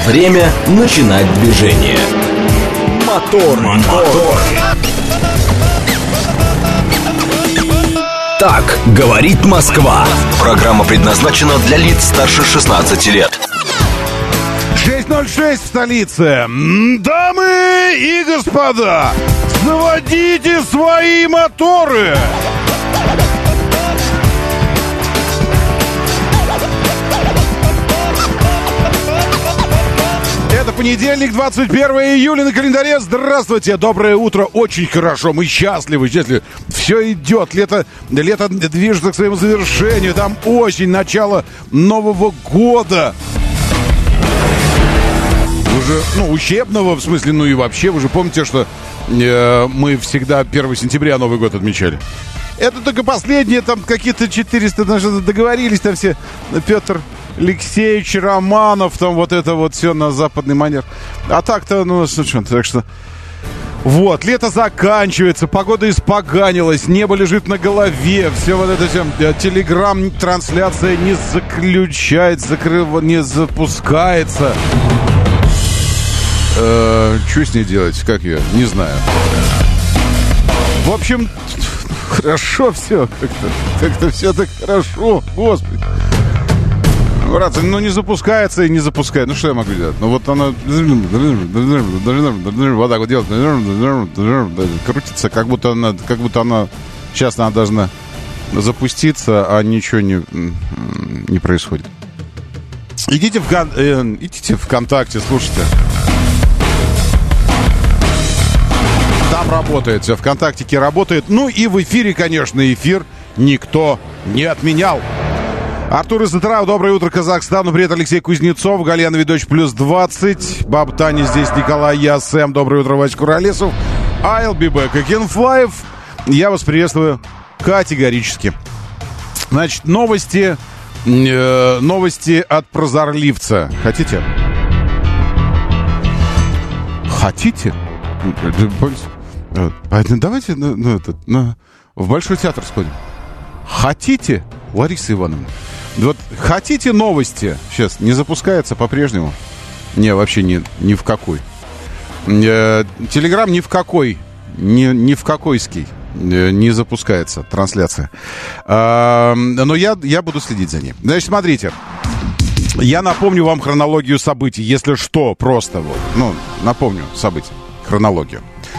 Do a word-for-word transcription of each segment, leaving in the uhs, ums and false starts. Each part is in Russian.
Время начинать движение. Мотор, мотор. Так говорит Москва. Программа предназначена для лиц старше шестнадцати лет. шесть ноль шесть в столице. Дамы и господа, заводите свои моторы. Это понедельник, двадцать первое июля на календаре. Здравствуйте, доброе утро. Очень хорошо, мы счастливы, счастливы. Все идет, лето, лето движется к своему завершению. Там осень, начало Нового года. Вы же, ну, учебного, в смысле, ну и вообще, вы же помните, что э, мы всегда первого сентября Новый год отмечали. Это только последние, там, какие-то четыреста, там, договорились, там все, Петр Алексеевич Романов, там, вот это вот все на западный манер. А так-то, ну, что, так что... Вот, лето заканчивается, погода испоганилась, небо лежит на голове, все вот это все, телеграм-трансляция не заключается, закрыв... не запускается. Э, что с ней делать? Как ее? Не знаю. В общем, хорошо все. Как-то, как-то все так хорошо. Господи. Братцы, ну не запускается и не запускает. Ну что я могу делать? Ну вот она вот так вот делает. Крутится, как будто она, как будто она сейчас она должна запуститься, а ничего не, не происходит. Идите в, э, идите ВКонтакте, слушайте. Там работает все, ВКонтактике работает. Ну и в эфире, конечно, эфир никто не отменял. Артур из Затрау, доброе утро Казахстану. Привет, Алексей Кузнецов, Галина Видович, плюс двадцать. Баб Таня здесь, Николай, я, Сэм, доброе утро, Вась Куролесов. I'll be back again live. Я вас приветствую категорически. Значит, новости, э, новости от прозорливца. Хотите? Хотите? Давайте ну, ну, это, ну, в Большой театр сходим. Хотите, Лариса Ивановна? Вот хотите новости? Сейчас не запускается по-прежнему. Не, вообще ни, ни в какой. Телеграм ни в какой. Ни, ни в какойский. Не запускается трансляция. А, но я, я буду следить за ней. Значит, смотрите. Я напомню вам хронологию событий. Если что, просто вот. Ну, напомню события. Хронологию.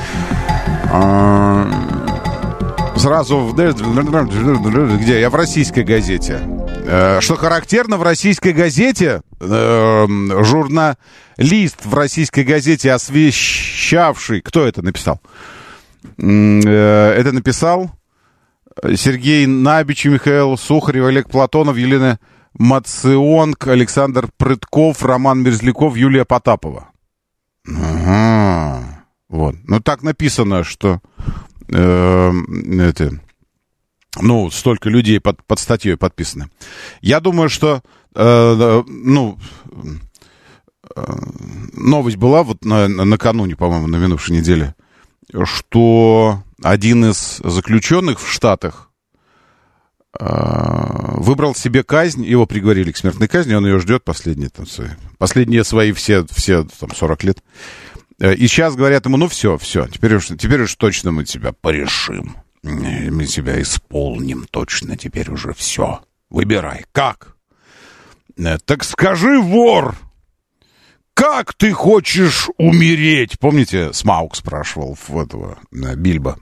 А, сразу в... Где? Я в «Российской газете». Что характерно, в «Российской газете» э, журналист в «Российской газете», освещавший... Кто это написал? Э, это написал Сергей Набич, Михаил Сухарев, Олег Платонов, Елена Мационг, Александр Прытков, Роман Мерзляков, Юлия Потапова. Ага. Вот. Ну, так написано, что... Э, это... Ну, столько людей под, под статьей подписаны. Я думаю, что, э, ну, э, новость была вот на, накануне, по-моему, на минувшей неделе, что один из заключенных в Штатах э, выбрал себе казнь, его приговорили к смертной казни, он ее ждет последние, там, свои, последние свои все, все там, сорок лет. И сейчас говорят ему, ну все, все, теперь уж, теперь уж точно мы тебя порешим. Мы тебя исполним точно, теперь уже все. Выбирай. Как? Так скажи, вор, как ты хочешь умереть? Помните, Смаук спрашивал в этого Бильбо.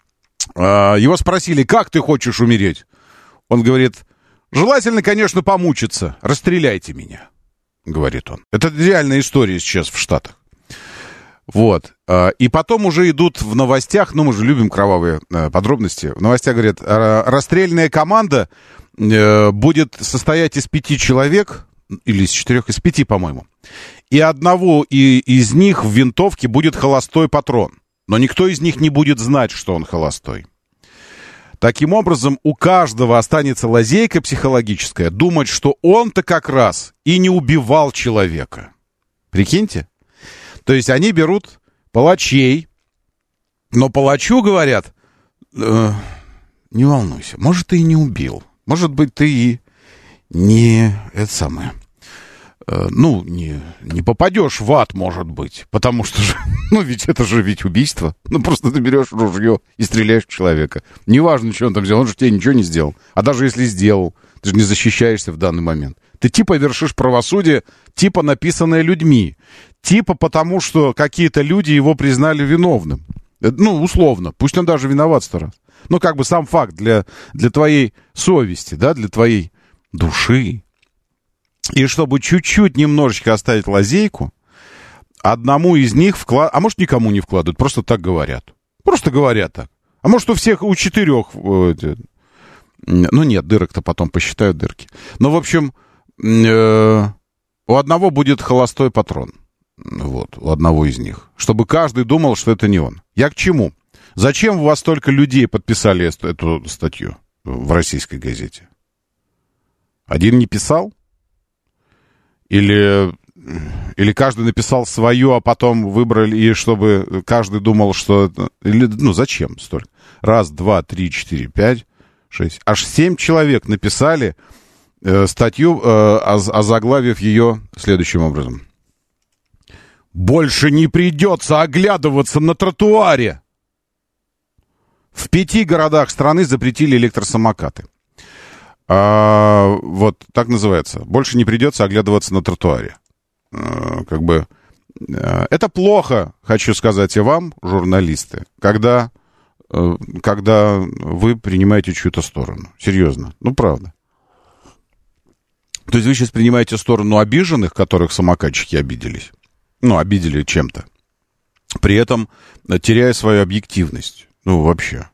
Его спросили, как ты хочешь умереть? Он говорит, желательно, конечно, помучиться. Расстреляйте меня, говорит он. Это реальная история сейчас в Штатах. Вот. И потом уже идут в новостях, ну, мы же любим кровавые подробности, в новостях говорят, расстрельная команда будет состоять из пяти человек, или из четырех, из пяти, по-моему, и одного и, из них в винтовке будет холостой патрон, но никто из них не будет знать, что он холостой. Таким образом, у каждого останется лазейка психологическая думать, что он-то как раз и не убивал человека. Прикиньте? То есть они берут палачей, но палачу говорят, э, не волнуйся, может, ты и не убил, может быть, ты и не это самое, ну, не, не попадешь в ад, может быть, потому что же, ну, ведь это же ведь убийство. Ну, просто ты берешь ружье и стреляешь в человека. Неважно, что он там сделал, он же тебе ничего не сделал. А даже если сделал, ты же не защищаешься в данный момент. Ты типа вершишь правосудие, типа написанное людьми, типа потому, что какие-то люди его признали виновным. Ну, условно, пусть он даже виноват сто раз. Ну, как бы сам факт для, для твоей совести, да, для твоей души. И чтобы чуть-чуть немножечко оставить лазейку, одному из них вкладывают, а может, никому не вкладывают, просто так говорят. Просто говорят так. А может, у всех, у четырех, ну, нет, дырок-то потом посчитают дырки. Но, в общем, у одного будет холостой патрон. Вот, у одного из них. Чтобы каждый думал, что это не он. Я к чему? Зачем у вас столько людей подписали эту, эту статью в российской газете? Один не писал? Или, или каждый написал свое, а потом выбрали, и чтобы каждый думал, что... Или, ну, зачем столько? Раз, два, три, четыре, пять, шесть. Аж семь человек написали э, статью, э, озаглавив ее следующим образом. «Больше не придется оглядываться на тротуаре». В пяти городах страны запретили электросамокаты. А, вот так называется. Больше не придется оглядываться на тротуаре. А, как бы а, это плохо, хочу сказать и вам, журналисты, когда, а, когда вы принимаете чью-то сторону. Серьезно. Ну, правда. То есть вы сейчас принимаете сторону обиженных, которых самокатчики обиделись. Ну, обидели чем-то. При этом теряя свою объективность. Ну, вообще.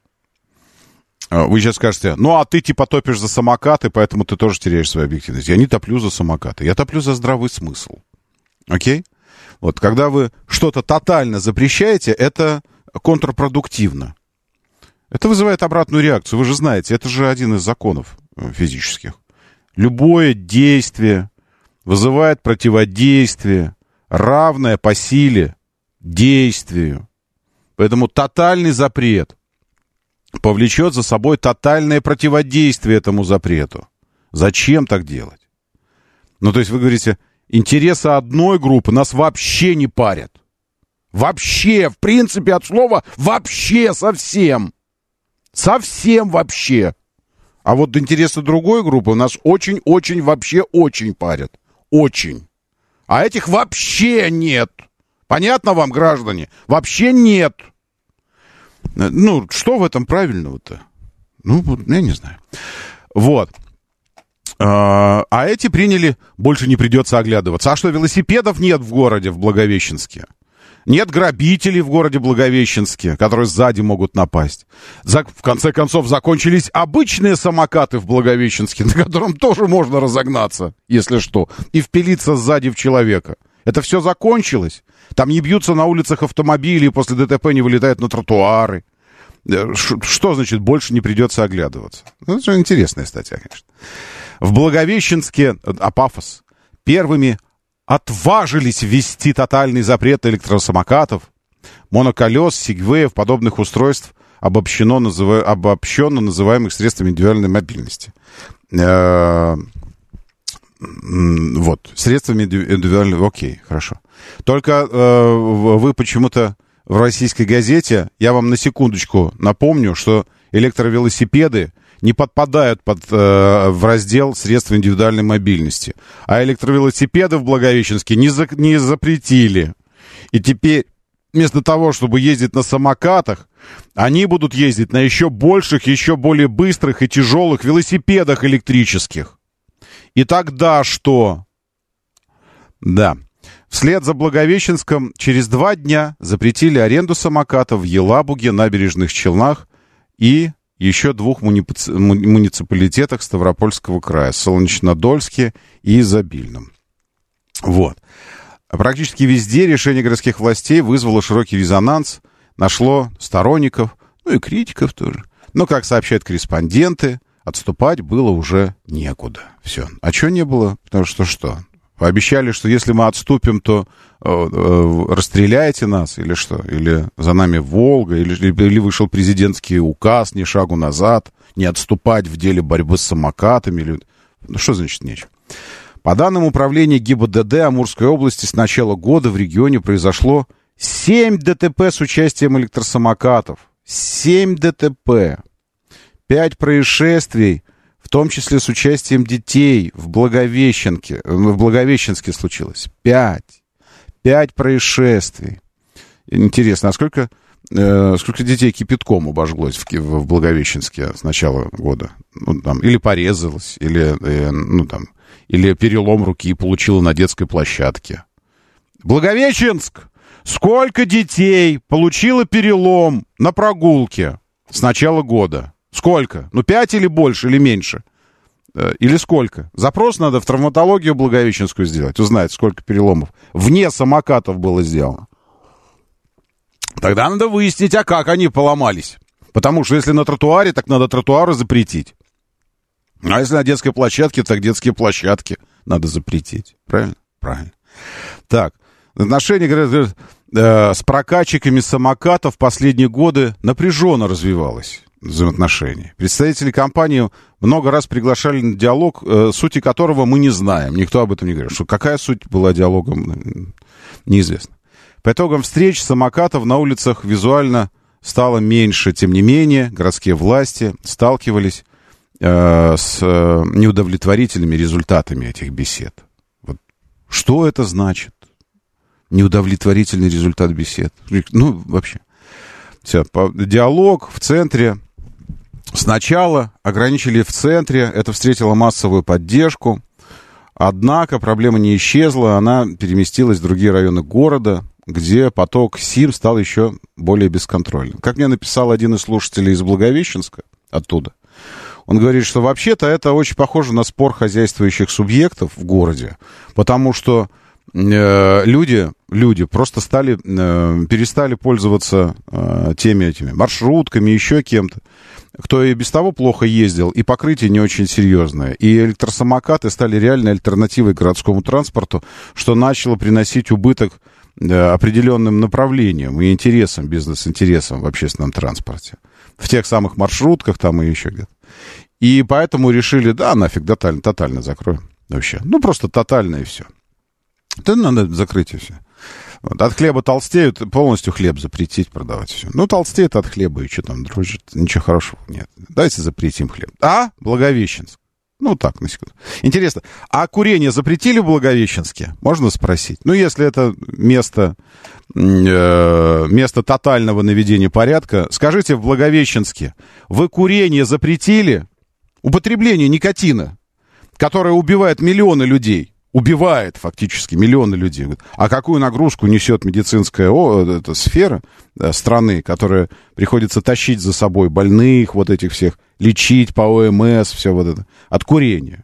Вы сейчас скажете, ну, а ты типа топишь за самокаты, поэтому ты тоже теряешь свою объективность. Я не топлю за самокаты, я топлю за здравый смысл. Окей? Вот, когда вы что-то тотально запрещаете, это контрпродуктивно. Это вызывает обратную реакцию. Вы же знаете, это же один из законов физических. Любое действие вызывает противодействие, равное по силе действию. Поэтому тотальный запрет повлечет за собой тотальное противодействие этому запрету. Зачем так делать? Ну, то есть вы говорите, интересы одной группы нас вообще не парят. Вообще, в принципе, от слова вообще совсем. Совсем вообще. А вот интересы другой группы нас очень-очень вообще очень парят. Очень. А этих вообще нет. Понятно вам, граждане? Вообще нет. Ну, что в этом правильного-то? Ну, я не знаю. Вот. А, а эти приняли, больше не придется оглядываться. А что, велосипедов нет в городе, в Благовещенске? Нет грабителей в городе Благовещенске, которые сзади могут напасть. За, в конце концов, закончились обычные самокаты в Благовещенске, на котором тоже можно разогнаться, если что, и впилиться сзади в человека. Это все закончилось. Там не бьются на улицах автомобили, и после ДТП не вылетают на тротуары. Ш, что значит, больше не придется оглядываться? Ну, это интересная статья, конечно. В Благовещенске, а пафос, первыми отважились ввести тотальный запрет электросамокатов, моноколес, сегвеев, подобных устройств, обобщено, называ... обобщенно называемых средствами индивидуальной мобильности. Э-э- вот, средствами индивидуальной... Окей, хорошо. Только э- вы почему-то в российской газете, я вам на секундочку напомню, что электровелосипеды не подпадают под, э, в раздел средств индивидуальной мобильности. А электровелосипеды в Благовещенске не, за, не запретили. И теперь вместо того, чтобы ездить на самокатах, они будут ездить на еще больших, еще более быстрых и тяжелых велосипедах электрических. И тогда что? Да. Вслед за Благовещенском через два дня запретили аренду самокатов в Елабуге, Набережных Челнах и еще двух муници... муниципалитетах Ставропольского края, Солнечнодольске и Изобильном. Вот. Практически везде решение городских властей вызвало широкий резонанс, нашло сторонников, ну и критиков тоже. Но, как сообщают корреспонденты, отступать было уже некуда. Все. А что не было? Потому что что? Пообещали, что если мы отступим, то э, э, расстреляете нас, или что? Или за нами Волга, или, или вышел президентский указ, ни шагу назад, не отступать в деле борьбы с самокатами. Или... Ну, что значит нечего? По данным управления ГИБДД Амурской области, с начала года в регионе произошло семь ДТП с участием электросамокатов. семь ДТП. пять происшествий, в том числе с участием детей в Благовещенке. В Благовещенске случилось. пять. пять происшествий. Интересно, а сколько, э, сколько детей кипятком обожглось в, в Благовещенске с начала года? Ну, там, или порезалось, или, э, ну, там, или перелом руки получила на детской площадке. Благовещенск! Сколько детей получило перелом на прогулке с начала года? Сколько? Ну, пять или больше, или меньше? Или сколько? Запрос надо в травматологию Благовещенскую сделать, узнать, сколько переломов вне самокатов было сделано. Тогда надо выяснить, а как они поломались. Потому что если на тротуаре, так надо тротуары запретить. А если на детской площадке, так детские площадки надо запретить. Правильно? Правильно. Так, отношения, говорят, э, с прокатчиками самокатов в последние годы напряженно развивалось взаимоотношения. Представители компании много раз приглашали на диалог, э, сути которого мы не знаем. Никто об этом не говорит. Что какая суть была диалогом, неизвестно. По итогам встреч самокатов на улицах визуально стало меньше. Тем не менее, городские власти сталкивались э, с э, неудовлетворительными результатами этих бесед. Вот. Что это значит? Неудовлетворительный результат бесед. Ну, вообще. Все, по, диалог в центре. Сначала ограничили в центре. Это встретило массовую поддержку. Однако проблема не исчезла. Она переместилась в другие районы города, где поток СИМ стал еще более бесконтрольным. Как мне написал один из слушателей из Благовещенска, оттуда, он говорит, что вообще-то это очень похоже на спор хозяйствующих субъектов в городе, потому что э, люди, люди просто стали, э, перестали пользоваться э, теми этими маршрутками, еще кем-то, кто и без того плохо ездил, и покрытие не очень серьезное. И электросамокаты стали реальной альтернативой городскому транспорту, что начало приносить убыток определенным направлениям и интересам, бизнес-интересам в общественном транспорте. В тех самых маршрутках там и еще где-то. И поэтому решили, да, нафиг, тотально, тотально закроем вообще. Ну, просто тотально и все. Да надо закрыть и все. Вот. От хлеба толстеют, полностью хлеб запретить продавать все. Ну, толстеет от хлеба, и что там дружит? Ничего хорошего нет. Давайте запретим хлеб. А? Благовещенск. Ну, так, на секунду. Интересно, а курение запретили в Благовещенске? Можно спросить? Ну, если это место, э, место тотального наведения порядка, скажите, в Благовещенске вы курение запретили? Употребление никотина, которое убивает миллионы людей. Убивает фактически миллионы людей. А какую нагрузку несет медицинская о, эта сфера да, страны, которая приходится тащить за собой больных, вот этих всех, лечить по ОМС, все вот это, от курения.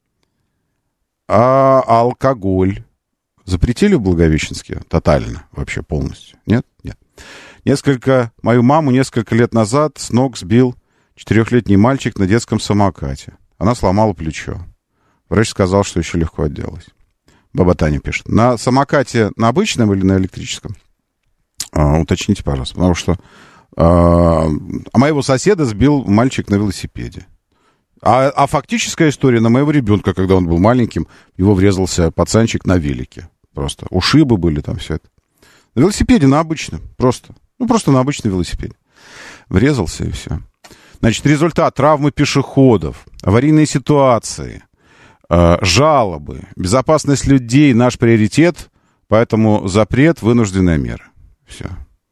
А алкоголь запретили в Благовещенске тотально, вообще полностью? Нет? Нет. Несколько, мою маму несколько лет назад с ног сбил четырехлетний мальчик на детском самокате. Она сломала плечо. Врач сказал, что еще легко отделалась. Баба Таня пишет. На самокате на обычном или на электрическом? А, уточните, пожалуйста. Потому что а, а моего соседа сбил мальчик на велосипеде. А, а фактическая история на моего ребенка, когда он был маленьким, его врезался пацанчик на велике. Просто. Ушибы были там, все это. На велосипеде, на обычном. Просто. Ну, просто на обычном велосипеде. Врезался и все. Значит, результат. Травмы пешеходов, аварийные ситуации, жалобы, безопасность людей — наш приоритет, поэтому запрет — вынужденная мера. Все.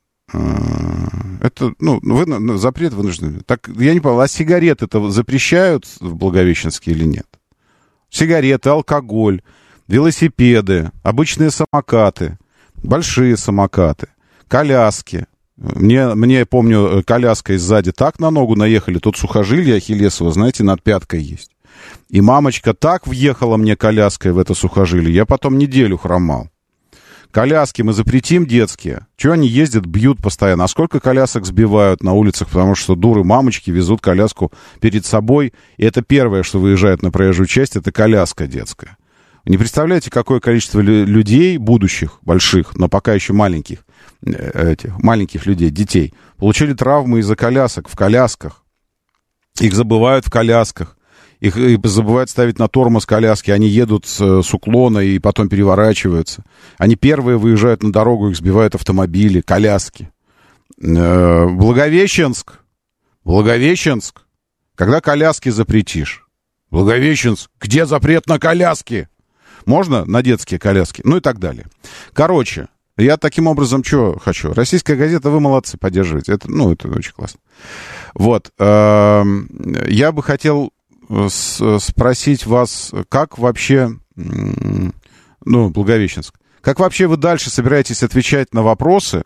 Это, ну, вы, запрет — вынужденная мера. Так, я не понял, а сигареты-то запрещают в Благовещенске или нет? Сигареты, алкоголь, велосипеды, обычные самокаты, большие самокаты, коляски. Мне, мне, помню, коляской сзади так на ногу наехали, тут сухожилие ахиллесово, знаете, над пяткой есть. И мамочка так въехала мне коляской в это сухожилие, я потом неделю хромал. Коляски мы запретим детские. Чего они ездят, бьют постоянно? А сколько колясок сбивают на улицах, потому что дуры мамочки везут коляску перед собой. И это первое, что выезжает на проезжую часть, это коляска детская. Вы не представляете, какое количество людей, будущих, больших, но пока еще маленьких, этих, маленьких людей, детей, получили травмы из-за колясок, в колясках. Их забывают в колясках. их и забывают ставить на тормоз коляски, они едут с, с уклона и потом переворачиваются. Они первые выезжают на дорогу, их сбивают автомобили, коляски. Благовещенск, Благовещенск, когда коляски запретишь? Благовещенск, где запрет на коляски? Можно на детские коляски? Ну и так далее. Короче, я таким образом что хочу? Российская газета, вы молодцы, поддерживаете. Это, ну, это очень классно. Вот. Я бы хотел спросить вас, как вообще, ну, Благовещенск, как вообще вы дальше собираетесь отвечать на вопросы,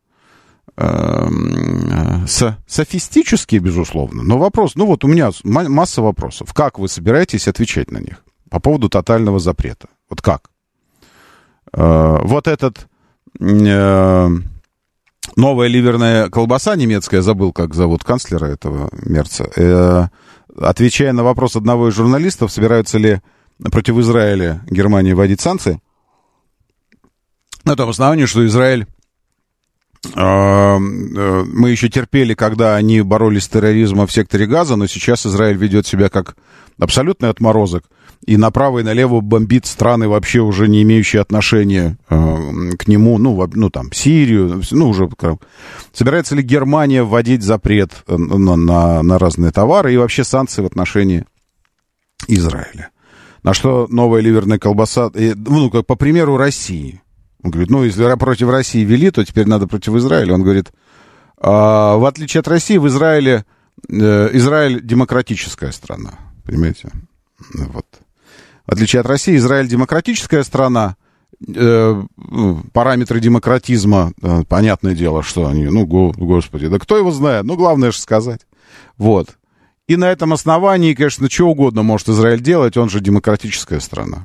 со, софистические, безусловно, но вопрос, ну вот у меня масса вопросов. Как вы собираетесь отвечать на них по поводу тотального запрета? Вот как? Вот этот новая ливерная колбаса немецкая, забыл, как зовут канцлера этого мерца, отвечая на вопрос одного из журналистов, собираются ли против Израиля Германия вводить санкции, на том основании, что Израиль, мы еще терпели, когда они боролись с терроризмом в секторе Газа, но сейчас Израиль ведет себя как абсолютный отморозок и направо и налево бомбит страны, вообще уже не имеющие отношения к нему, ну, ну там, Сирию, ну, уже... Собирается ли Германия вводить запрет на, на, на разные товары и вообще санкции в отношении Израиля? На что новая ливерная колбаса, ну, как по примеру России. Он говорит, ну, если против России ввели, то теперь надо против Израиля. Он говорит, а, в отличие от России, в Израиле, э, Израиль демократическая страна. Понимаете? Вот. В отличие от России, Израиль демократическая страна. Э, параметры демократизма, э, понятное дело, что они, ну, го, господи, да кто его знает? Ну, главное же сказать. Вот. И на этом основании, конечно, что угодно может Израиль делать, он же демократическая страна.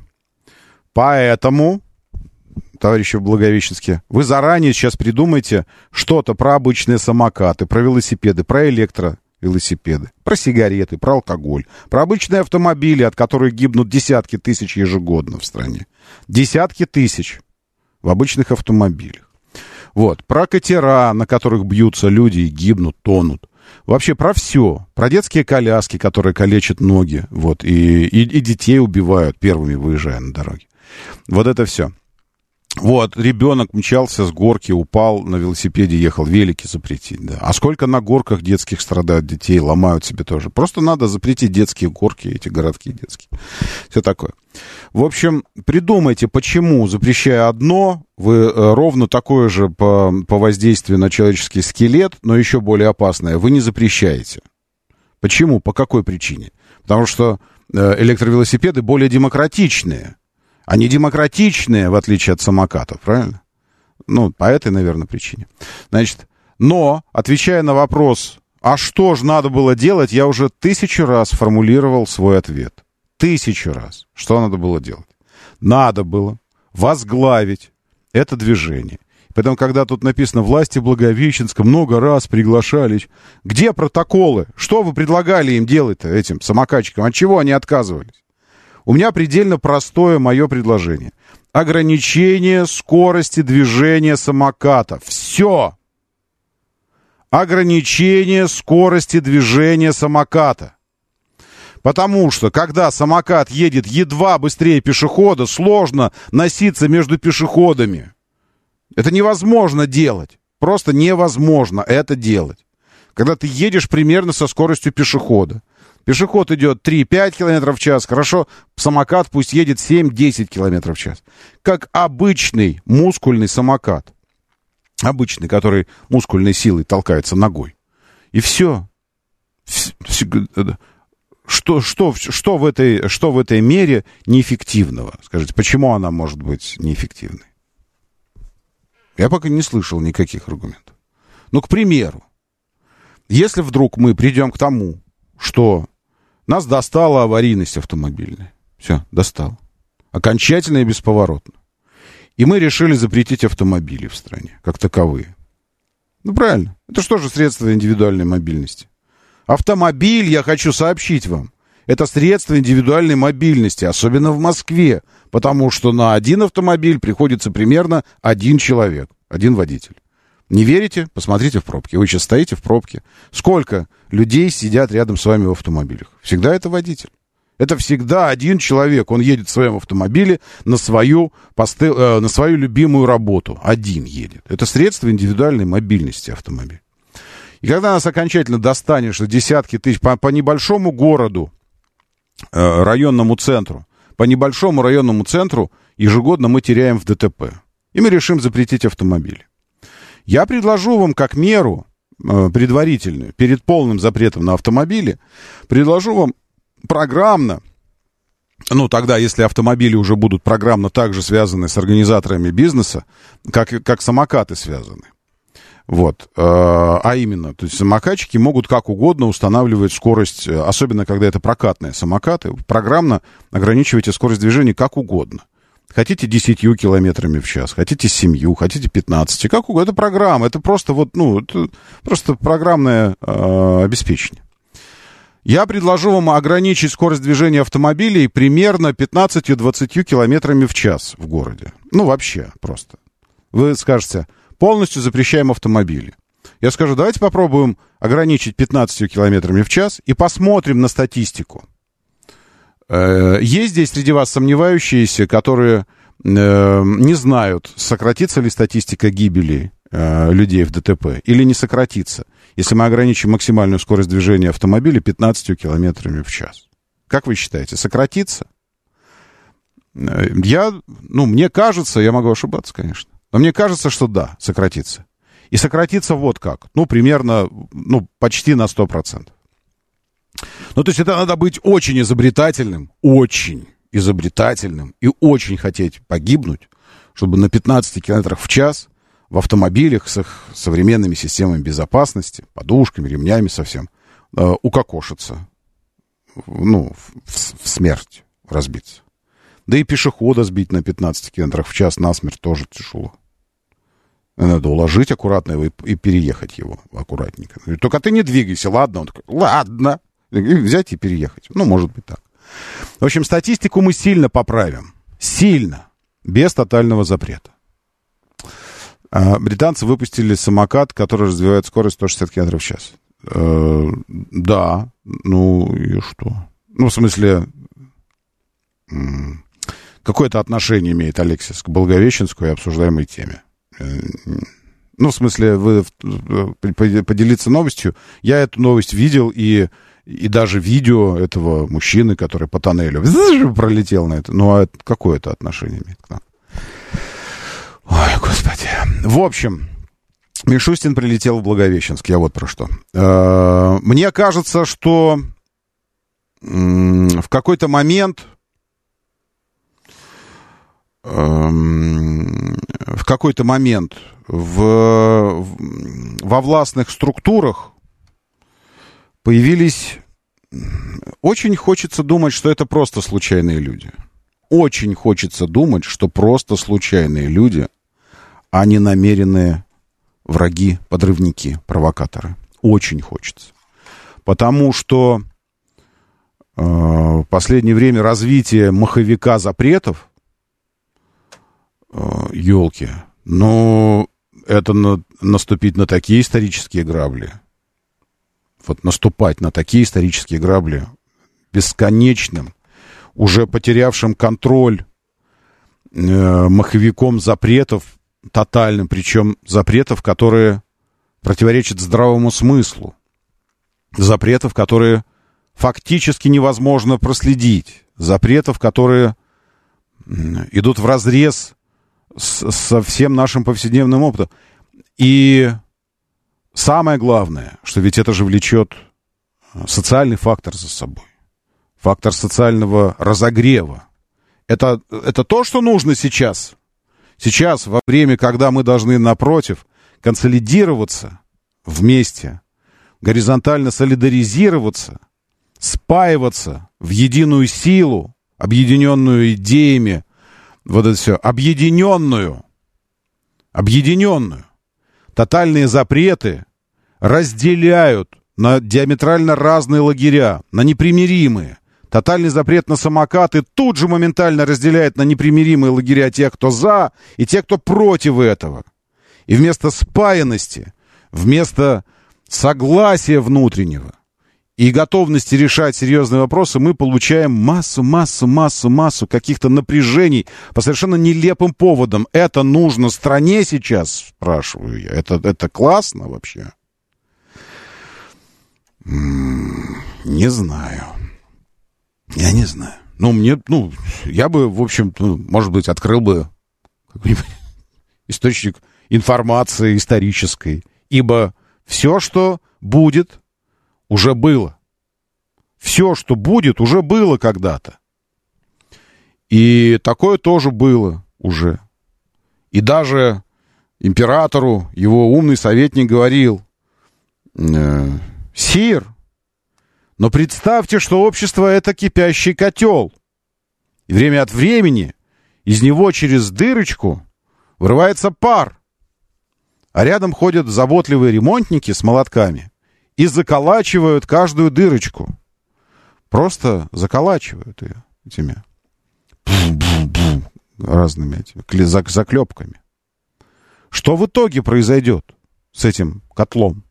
Поэтому... Товарищи в Благовещенске, вы заранее сейчас придумайте что-то про обычные самокаты, про велосипеды, про электровелосипеды, про сигареты, про алкоголь, про обычные автомобили, от которых гибнут десятки тысяч ежегодно в стране. Десятки тысяч в обычных автомобилях. Вот. Про катера, на которых бьются люди и гибнут, тонут. Вообще про все. Про детские коляски, которые калечат ноги. Вот. И, и, и детей убивают первыми, выезжая на дороге. Вот это все. Вот, ребенок мчался с горки, упал, на велосипеде ехал, велики запретить, да. А сколько на горках детских страдают детей, ломают себе тоже. Просто надо запретить детские горки, эти городки детские. Все такое. В общем, придумайте, почему, запрещая одно, вы ровно такое же по, по воздействию на человеческий скелет, но еще более опасное, вы не запрещаете. Почему? По какой причине? Потому что электровелосипеды более демократичные. Они демократичные, в отличие от самокатов, правильно? Ну, по этой, наверное, причине. Значит, но, отвечая на вопрос, а что же надо было делать, я уже тысячу раз формулировал свой ответ. Тысячу раз. Что надо было делать? Надо было возглавить это движение. Поэтому, когда тут написано «власти Благовещенска много раз приглашались», где протоколы? Что вы предлагали им делать-то, этим самокатчикам? От чего они отказывались? У меня предельно простое мое предложение. Ограничение скорости движения самоката. Все. Ограничение скорости движения самоката. Потому что, когда самокат едет едва быстрее пешехода, сложно носиться между пешеходами. Это невозможно делать. Просто невозможно это делать. Когда ты едешь примерно со скоростью пешехода. Пешеход идет три-пять километров в час, хорошо, самокат пусть едет семь-десять километров в час. Как обычный мускульный самокат. Обычный, который мускульной силой толкается ногой. И все. Что, что, что, в этой, что в этой мере неэффективного? Скажите, почему она может быть неэффективной? Я пока не слышал никаких аргументов. Ну, к примеру, если вдруг мы придем к тому, что нас достала аварийность автомобильная. Все, достала. Окончательно и бесповоротно. И мы решили запретить автомобили в стране, как таковые. Ну, правильно. Это что же средство индивидуальной мобильности? Автомобиль, я хочу сообщить вам, это средство индивидуальной мобильности, особенно в Москве, потому что на один автомобиль приходится примерно один человек, один водитель. Не верите? Посмотрите в пробке. Вы сейчас стоите в пробке. Сколько людей сидят рядом с вами в автомобилях? Всегда это водитель. Это всегда один человек. Он едет в своем автомобиле на свою, посты, э, на свою любимую работу. Один едет. Это средство индивидуальной мобильности автомобиля. И когда нас окончательно достанешь за десятки тысяч по, по небольшому городу, э, районному центру, по небольшому районному центру ежегодно мы теряем в ДТП. И мы решим запретить автомобили. Я предложу вам как меру э, предварительную, перед полным запретом на автомобили, предложу вам программно, ну, тогда, если автомобили уже будут программно также связаны с организаторами бизнеса, как, как самокаты связаны. Вот. А именно, то есть самокатчики могут как угодно устанавливать скорость, особенно когда это прокатные самокаты, программно ограничивайте скорость движения как угодно. Хотите десятью километрами в час, хотите семью, хотите пятнадцати, как угодно. Это программа, это просто вот, ну, это просто программное э, обеспечение. Я предложу вам ограничить скорость движения автомобилей примерно пятнадцатью-двадцатью километрами в час в городе. Ну, вообще просто. Вы скажете, полностью запрещаем автомобили. Я скажу, давайте попробуем ограничить пятнадцатью километрами в час и посмотрим на статистику. Есть здесь среди вас сомневающиеся, которые не знают, сократится ли статистика гибели людей в ДТП или не сократится, если мы ограничим максимальную скорость движения автомобиля пятнадцатью километрами в час. Как вы считаете, сократится? Я, ну, мне кажется, я могу ошибаться, конечно, но мне кажется, что да, сократится. И сократится вот как, ну, примерно, ну, почти на сто процентов. Ну, то есть это надо быть очень изобретательным, очень изобретательным и очень хотеть погибнуть, чтобы на пятнадцати километрах в час в автомобилях с их современными системами безопасности, подушками, ремнями совсем, э, укокошиться, ну, в, в смерть разбиться. Да и пешехода сбить на пятнадцати километрах в час насмерть тоже тяжело. Надо уложить аккуратно и, и переехать его аккуратненько. Только ты не двигайся, ладно? Он такой, ладно. И взять и переехать. Ну, может быть так. В общем, статистику мы сильно поправим. Сильно. Без тотального запрета. А британцы выпустили самокат, который развивает скорость сто шестьдесят километров в час. Э, да. Ну, и что? Ну, в смысле... Какое-то отношение имеет Алексис к Благовещенской обсуждаемой теме? Ну, в смысле, вы поделиться новостью. Я эту новость видел, и, и даже видео этого мужчины, который по тоннелю пролетел на это. Ну, а какое это отношение имеет к нам? Ой, господи. В общем, Мишустин прилетел в Благовещенск. Я вот про что. Мне кажется, что в какой-то момент... в какой-то момент в, в, во властных структурах появились... Очень хочется думать, что это просто случайные люди. Очень хочется думать, что просто случайные люди, а не намеренные враги, подрывники, провокаторы. Очень хочется. Потому что э, в последнее время развитие маховика запретов, елки, но это на, наступить на такие исторические грабли, вот наступать на такие исторические грабли бесконечным, уже потерявшим контроль э, маховиком запретов тотальным, причем запретов, которые противоречат здравому смыслу, запретов, которые фактически невозможно проследить, запретов, которые идут вразрез с, со всем нашим повседневным опытом. И самое главное, что ведь это же влечет социальный фактор за собой. Фактор социального разогрева. Это, это то, что нужно сейчас. Сейчас, во время, когда мы должны, напротив, консолидироваться вместе, горизонтально солидаризироваться, спаиваться в единую силу, объединенную идеями, вот это все, объединенную, объединенную. Тотальные запреты разделяют на диаметрально разные лагеря, на непримиримые. Тотальный запрет на самокаты тут же моментально разделяет на непримиримые лагеря тех, кто за, и тех, кто против этого. И вместо спаянности, вместо согласия внутреннего и готовности решать серьезные вопросы, мы получаем массу, массу, массу, массу каких-то напряжений по совершенно нелепым поводам. Это нужно стране сейчас, спрашиваю я. Это, это классно вообще? М-м, не знаю. Я не знаю. Ну, мне, ну, я бы, в общем, ну, может быть, открыл бы какой-нибудь источник информации исторической. Ибо все, что будет, уже было. Все, что будет, уже было когда-то. И такое тоже было уже. И даже императору его умный советник говорил: э, «Сир, но представьте, что общество — это кипящий котел. И время от времени из него через дырочку вырывается пар. А рядом ходят заботливые ремонтники с молотками и заколачивают каждую дырочку. Просто заколачивают ее этими разными этими заклепками. Что в итоге произойдет с этим котлом?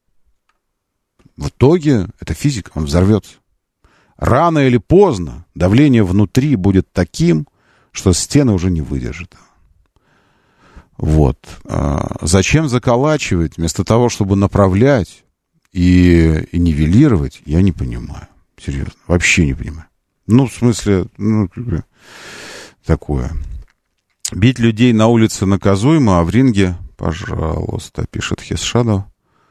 В итоге это физика, он взорвется. Рано или поздно давление внутри будет таким, что стены уже не выдержат. Вот. А зачем заколачивать вместо того, чтобы направлять и, и нивелировать, я не понимаю. Серьезно. Вообще не понимаю. Ну, в смысле, ну, такое. Бить людей на улице наказуемо, а в ринге, пожалуйста, пишет Хисшадов.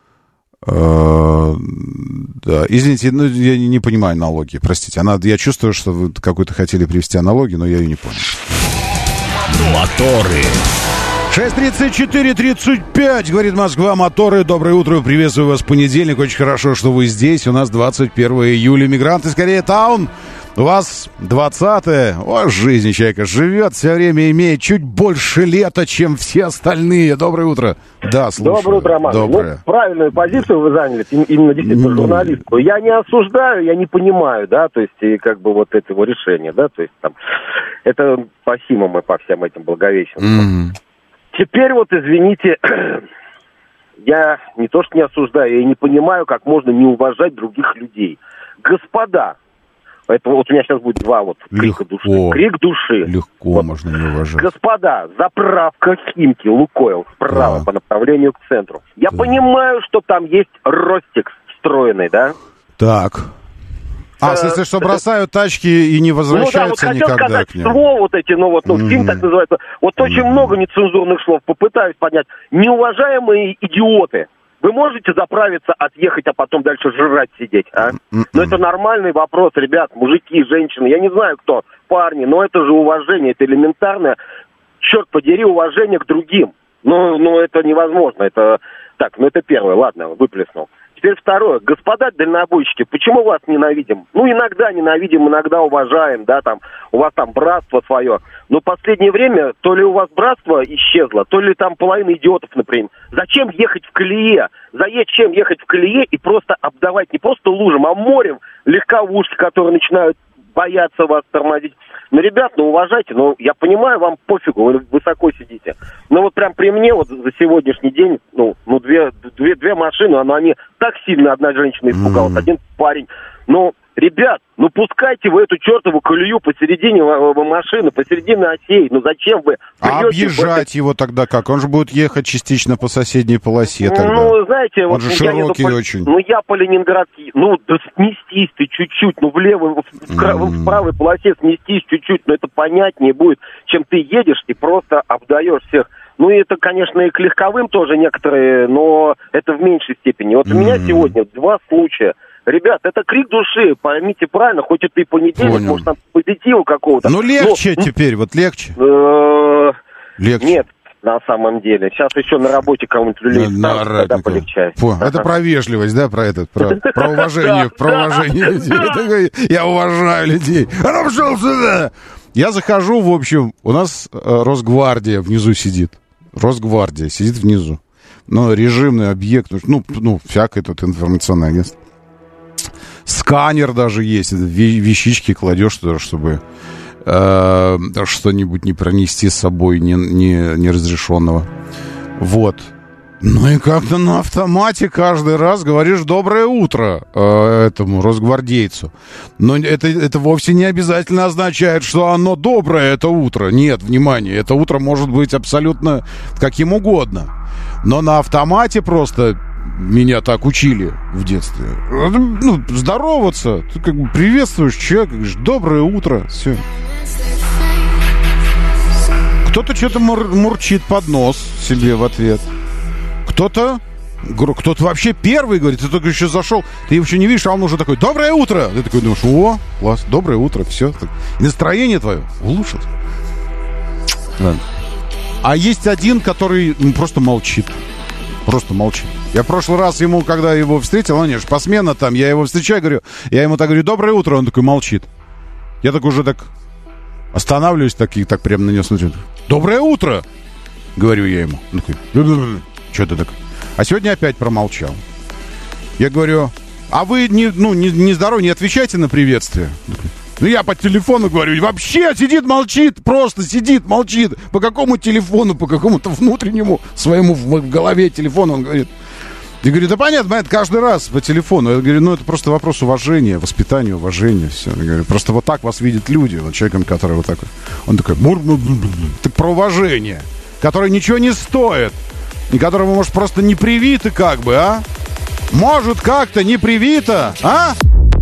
А, да, извините, ну, я не, не понимаю аналогии, простите. Она, я чувствую, что вы какую-то хотели привести аналогию, но я ее не понял. Моторы. шесть тридцать четыре тридцать пять, говорит Москва, моторы. Доброе утро, приветствую вас в понедельник. Очень хорошо, что вы здесь. У нас двадцать первое июля. Мигранты скорее таун. У вас двадцатое. О, жизнь человека живет, все время имеет чуть больше лета, чем все остальные. Доброе утро. Да, слушаю. Доброе утро, Роман. Доброе. Ну, правильную позицию вы заняли, именно действительно mm. журналистскую. Я не осуждаю, я не понимаю, да, то есть, и как бы вот этого решения, да, то есть там, это спасибо мы по всем этим благовещенствам. Mm. Теперь вот, извините, я не то что не осуждаю, я не понимаю, как можно не уважать других людей. Господа, это вот у меня сейчас будет два вот крика души. Крик души. Легко вот. Можно не уважать. Господа, заправка Химки, Лукойл справа да. по направлению к центру. Я да. понимаю, что там есть Ростикс встроенный, да? Так. А, в смысле, что бросают тачки и не возвращаются ну, да, вот никогда сказать, к ним. Слова вот эти, ну вот, ну, mm-hmm. фильм так называется. Вот mm-hmm. очень много нецензурных слов. Попытаюсь поднять. Неуважаемые идиоты. Вы можете заправиться, отъехать, а потом дальше жрать сидеть, а? Mm-mm. Но это нормальный вопрос, ребят, мужики, женщины, я не знаю кто, парни, но это же уважение, это элементарное, черт подери, уважение к другим. Ну, ну это невозможно, это... Так, ну это первое, ладно, выплеснул. Теперь второе. Господа дальнобойщики, почему вас ненавидим? Ну, иногда ненавидим, иногда уважаем, да, там, у вас там братство свое. Но в последнее время то ли у вас братство исчезло, то ли там половина идиотов, например. Зачем ехать в колее? Зачем ехать в колее и просто обдавать не просто лужам, а морем легковушки, которые начинают бояться вас тормозить? Ну, ребят, ну, уважайте, ну, я понимаю, вам пофигу, вы высоко сидите. Но вот прям при мне вот за сегодняшний день, ну, ну две, две, две машины, но они так сильно, одна женщина испугалась, mm. один парень. Ну, ребят, ну, пускайте вы эту чертову колею посередине машины, посередине осей. Ну, зачем вы? А объезжать в... его тогда как? Он же будет ехать частично по соседней полосе тогда. Ну, знаете... Он вот же широкий по... очень. Ну, я по Ленинградке... Ну, да снестись ты чуть-чуть. Ну, в левой, в, mm. в правой полосе снестись чуть-чуть. Но это понятнее будет, чем ты едешь и просто обдаешь всех. Ну, и это, конечно, и к легковым тоже некоторые, но это в меньшей степени. Вот mm. у меня сегодня два случая... Ребят, это крик души, поймите правильно, хоть это и понедельник, Понял. Может, там позитива какого-то. Ну, легче но... теперь, вот легче. Легче. Нет, на самом деле. Сейчас еще на работе кому-нибудь людей станут, тогда полегчает. Это про вежливость, да, про это, про уважение, про уважение людей. Я уважаю людей. А ну, пошел сюда! Я захожу, в общем, у нас Росгвардия внизу сидит. Росгвардия сидит внизу. Ну, режимный объект, ну, ну всякое тут информационное агентство. Сканер даже есть, вещички кладешь туда, чтобы э, что-нибудь не пронести с собой не, не, неразрешенного. Вот. Ну и как-то на автомате каждый раз говоришь «доброе утро» э, этому росгвардейцу. Но это, это вовсе не обязательно означает, что оно доброе, это утро. Нет, внимание, это утро может быть абсолютно каким угодно. Но на автомате просто меня так учили в детстве. Ну, здороваться, ты как бы приветствуешь человека, говоришь «доброе утро», все. Кто-то что-то мур- мурчит под нос себе в ответ. Кто-то, кто-то вообще первый говорит, ты только еще зашел, ты его еще не видишь, а он уже такой «доброе утро». Ты такой думаешь, о, класс, доброе утро, все. И настроение твое улучшилось. Ладно. А есть один, который ну, просто молчит. Просто молчит. Я в прошлый раз ему, когда его встретил, ну, нет, посменно там, я его встречаю, говорю, я ему так говорю «доброе утро», он такой молчит. Я так уже так останавливаюсь, так и так прямо на него смотрю. «Доброе утро», говорю я ему. Он такой «что ты так?» А сегодня опять промолчал. Я говорю, а вы не, ну, не, не здоровы, не отвечайте на приветствие. Ну, я по телефону говорю, вообще сидит, молчит, просто сидит, молчит. По какому телефону, по какому-то внутреннему своему в, в голове телефону он говорит. Я говорю, да понятно, это каждый раз по телефону. Я говорю, ну, это просто вопрос уважения, воспитания, уважения, все. Я говорю, просто вот так вас видят люди, вот человеком, который вот такой. Он такой, так про уважение, которое ничего не стоит. И которого, может, просто не привито как бы, а? Может, как-то не привито, а?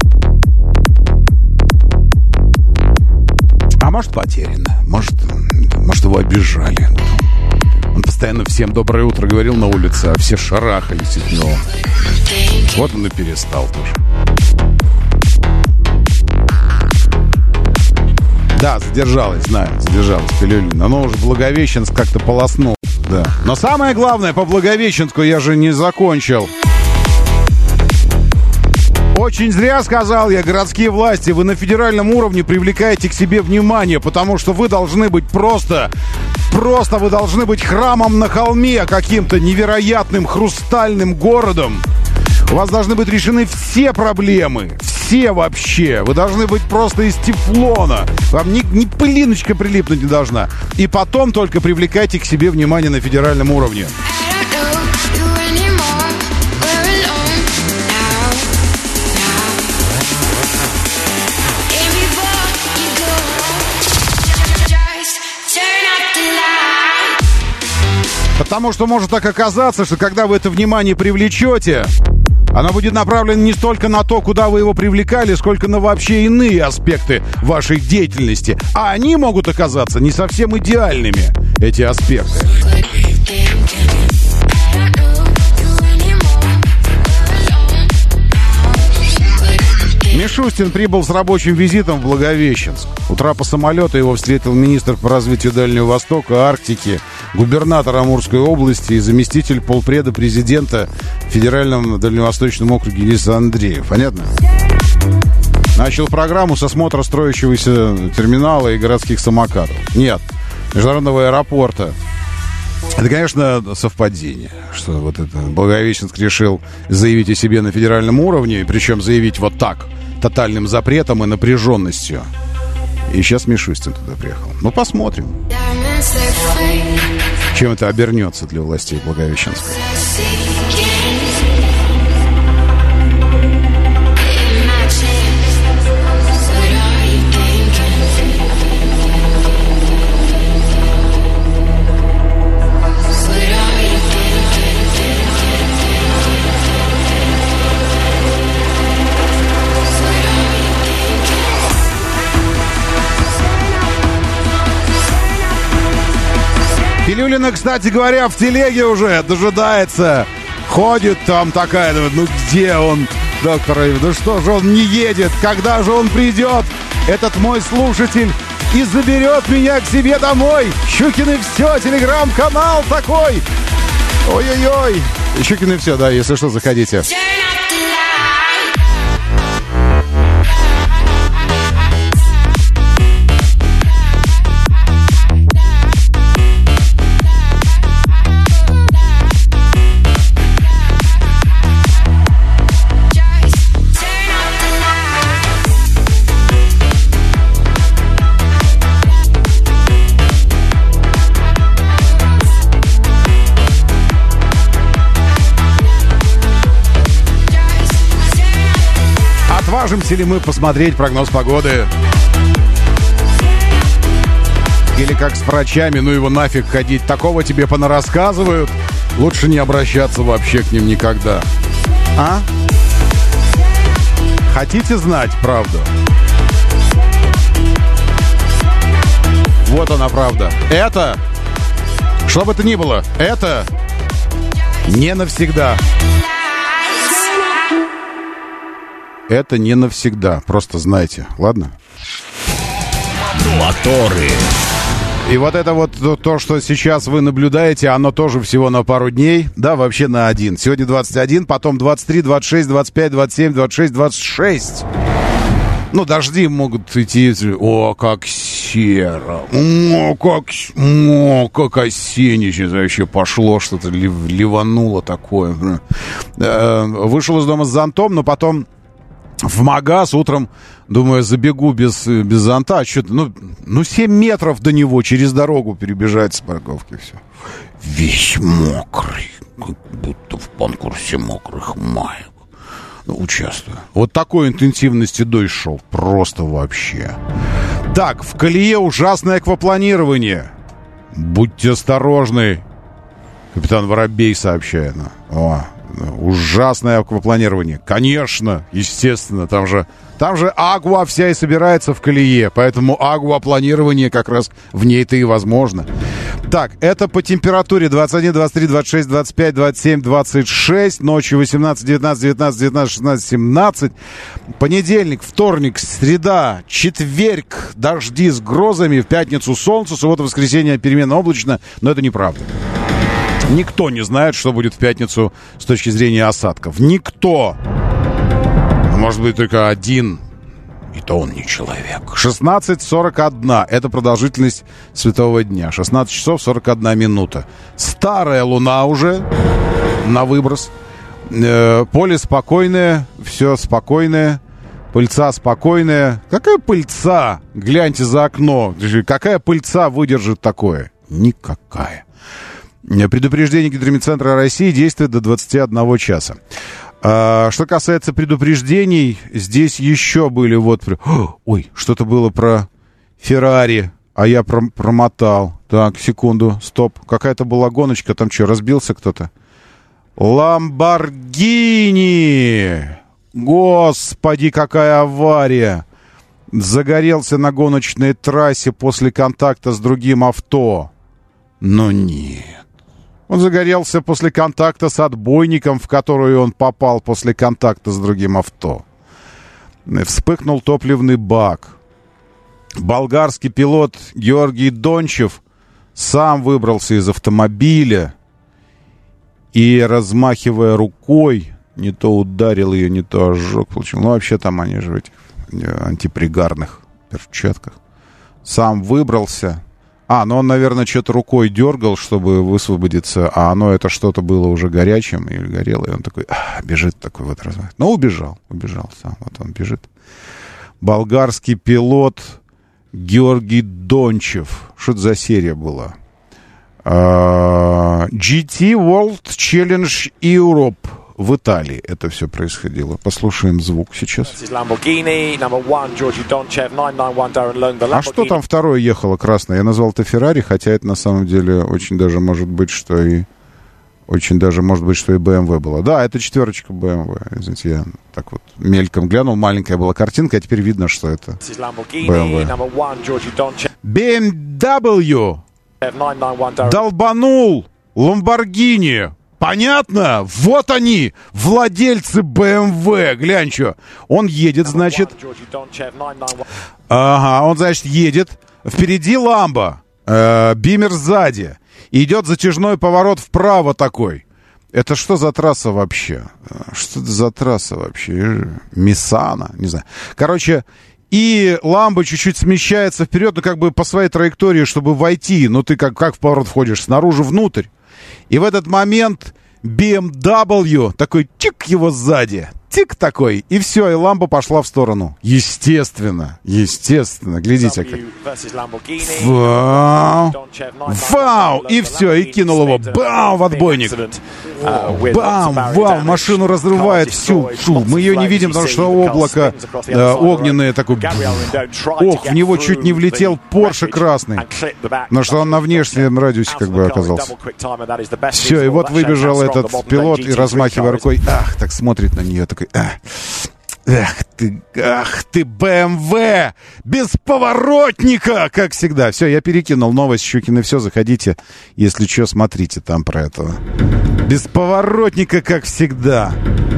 А может, потеряно. Может, может, его обижали. Он постоянно всем «доброе утро» говорил на улице, а все шарахались от него. Вот он и перестал тоже. Да, задержалась, знаю, задержалась Пилюлина. Но уже Благовещенск как-то полоснул. Да. Но самое главное, по Благовещенску я же не закончил. Очень зря сказал я, городские власти, вы на федеральном уровне привлекаете к себе внимание, потому что вы должны быть просто, просто вы должны быть храмом на холме, каким-то невероятным хрустальным городом. У вас должны быть решены все проблемы, все вообще. Вы должны быть просто из тефлона. Вам ни, ни пылиночка прилипнуть не должна. И потом только привлекайте к себе внимание на федеральном уровне. Потому что может так оказаться, что когда вы это внимание привлечете, оно будет направлено не столько на то, куда вы его привлекали, сколько на вообще иные аспекты вашей деятельности. А они могут оказаться не совсем идеальными, эти аспекты. Мишустин прибыл с рабочим визитом в Благовещенск. У трапа самолета его встретил министр по развитию Дальнего Востока, Арктики, губернатор Амурской области и заместитель полпреда президента в Федеральном Дальневосточном округе Денис Андреев. Понятно? Начал программу с осмотра строящегося терминала и городских самокатов. Нет, международного аэропорта. Это, конечно, совпадение, что вот это Благовещенск решил заявить о себе на федеральном уровне, причем заявить вот так, тотальным запретом и напряженностью. И сейчас Мишустин туда приехал. Ну, посмотрим, чем это обернется для властей Благовещенска. Пилюлина, кстати говоря, в телеге уже дожидается. Ходит там такая, ну где он, доктор? Ну что же он не едет? Когда же он придет, этот мой слушатель, и заберет меня к себе домой? Щукин и все, телеграм-канал такой. Ой-ой-ой. Щукин и все, да, если что, заходите. Отважимся ли мы посмотреть прогноз погоды? Или как с врачами, ну его нафиг ходить, такого тебе понарассказывают, лучше не обращаться вообще к ним никогда. А? Хотите знать правду? Вот она правда. Это, что бы это ни было, это не навсегда. Это не навсегда, просто знайте, ладно? Моторы. И вот это вот то, что сейчас вы наблюдаете, оно тоже всего на пару дней. Да, вообще на один. Сегодня двадцать один, потом двадцать три, двадцать шесть, двадцать пять, двадцать семь, двадцать шесть, двадцать шесть. Ну, дожди могут идти. О, как серо. О, как, о, как осенне сейчас вообще пошло, что-то ливануло такое. Вышел из дома с зонтом, но потом в магаз утром, думаю, забегу без, без зонта. Что-то, ну, ну, семь метров до него через дорогу перебежать с парковки. Все. Весь мокрый, как будто в конкурсе мокрых маек. Ну, участвую. Вот такой интенсивности дождь шел. Просто вообще. Так, в колее ужасное аквапланирование. Будьте осторожны. Капитан Воробей сообщает. О, ужасное аквапланирование. Конечно, естественно, там же, там же агва вся и собирается в колее, поэтому аквапланирование как раз в ней-то и возможно. Так, это по температуре двадцать один, двадцать три, двадцать шесть, двадцать пять, двадцать семь, двадцать шесть, ночью восемнадцать, девятнадцать, девятнадцать, девятнадцать, шестнадцать, семнадцать. Понедельник, вторник, среда, четверг, дожди с грозами, в пятницу солнце, суббота, воскресенье переменно облачно, но это неправда. Никто не знает, что будет в пятницу с точки зрения осадков. Никто. Может быть, только один. И то он не человек. шестнадцать сорок один. Это продолжительность светового дня. шестнадцать часов сорок одна минута. Старая луна уже на выброс. Э, поле спокойное. Все спокойное. Пыльца спокойная. Какая пыльца? Гляньте за окно. Какая пыльца выдержит такое? Никакая. Предупреждение Гидрометцентра России действует до двадцати одного часа. А, что касается предупреждений, здесь еще были вот... Ой, что-то было про Феррари, а я пром- промотал. Так, секунду, стоп. Какая-то была гоночка, там что, разбился кто-то? Ламборгини! Господи, какая авария! Загорелся на гоночной трассе после контакта с другим авто. Но нет. Он загорелся после контакта с отбойником, в который он попал после контакта с другим авто. Вспыхнул топливный бак. Болгарский пилот Георгий Дончев сам выбрался из автомобиля и, размахивая рукой, не то ударил ее, не то ожог получил. Ну, вообще там они же в этих антипригарных перчатках. Сам выбрался. А, ну он, наверное, что-то рукой дергал, чтобы высвободиться, а оно это что-то было уже горячим или горело, и он такой, а, бежит такой вот размах. Ну, убежал, убежал сам, вот он бежит. Болгарский пилот Георгий Дончев. Что это за серия была? Uh, джи ти World Challenge Europe. В Италии это все происходило. Послушаем звук сейчас. А что там второе ехало красное? Я назвал это Феррари, хотя это на самом деле очень даже может быть, что и очень даже может быть, что и бэ эм вэ было. Да, это четверочка бэ эм вэ. Извините, я так вот мельком глянул. Маленькая была картинка, а теперь видно, что это бэ эм вэ. би эм дабл ю долбанул Ламборгини. Понятно? Вот они, владельцы бэ эм вэ. Глянь, что. Он едет, значит. Ага, он, значит, едет. Впереди Ламбо. Э, Бимер сзади. Идет затяжной поворот вправо такой. Это что за трасса вообще? Что это за трасса вообще? Миссана? Не знаю. Короче, и Ламбо чуть-чуть смещается вперед, ну, как бы по своей траектории, чтобы войти. Ну, ты как, как в поворот входишь? Снаружи внутрь. И в этот момент би эм дабл ю такой чик его сзади. тик такой, и все, и лампа пошла в сторону. Естественно, естественно, глядите как. Вау, вау, и все, и кинул его, бам, в отбойник. Бам, вау, машину разрывает всю, всю. Мы ее не видим, потому что облако э, огненное такое. Ох, в него чуть не влетел Порше красный. Но что он на внешнем радиусе как бы оказался. Все, и вот выбежал этот пилот и, размахивая рукой, ах, так смотрит на нее, такой, ах. Эх ты, ах ты, бэ эм вэ! Без поворотника, как всегда. Все, я перекинул новость Щукина. Все, заходите. Если что, смотрите там про этого. Без поворотника, как всегда.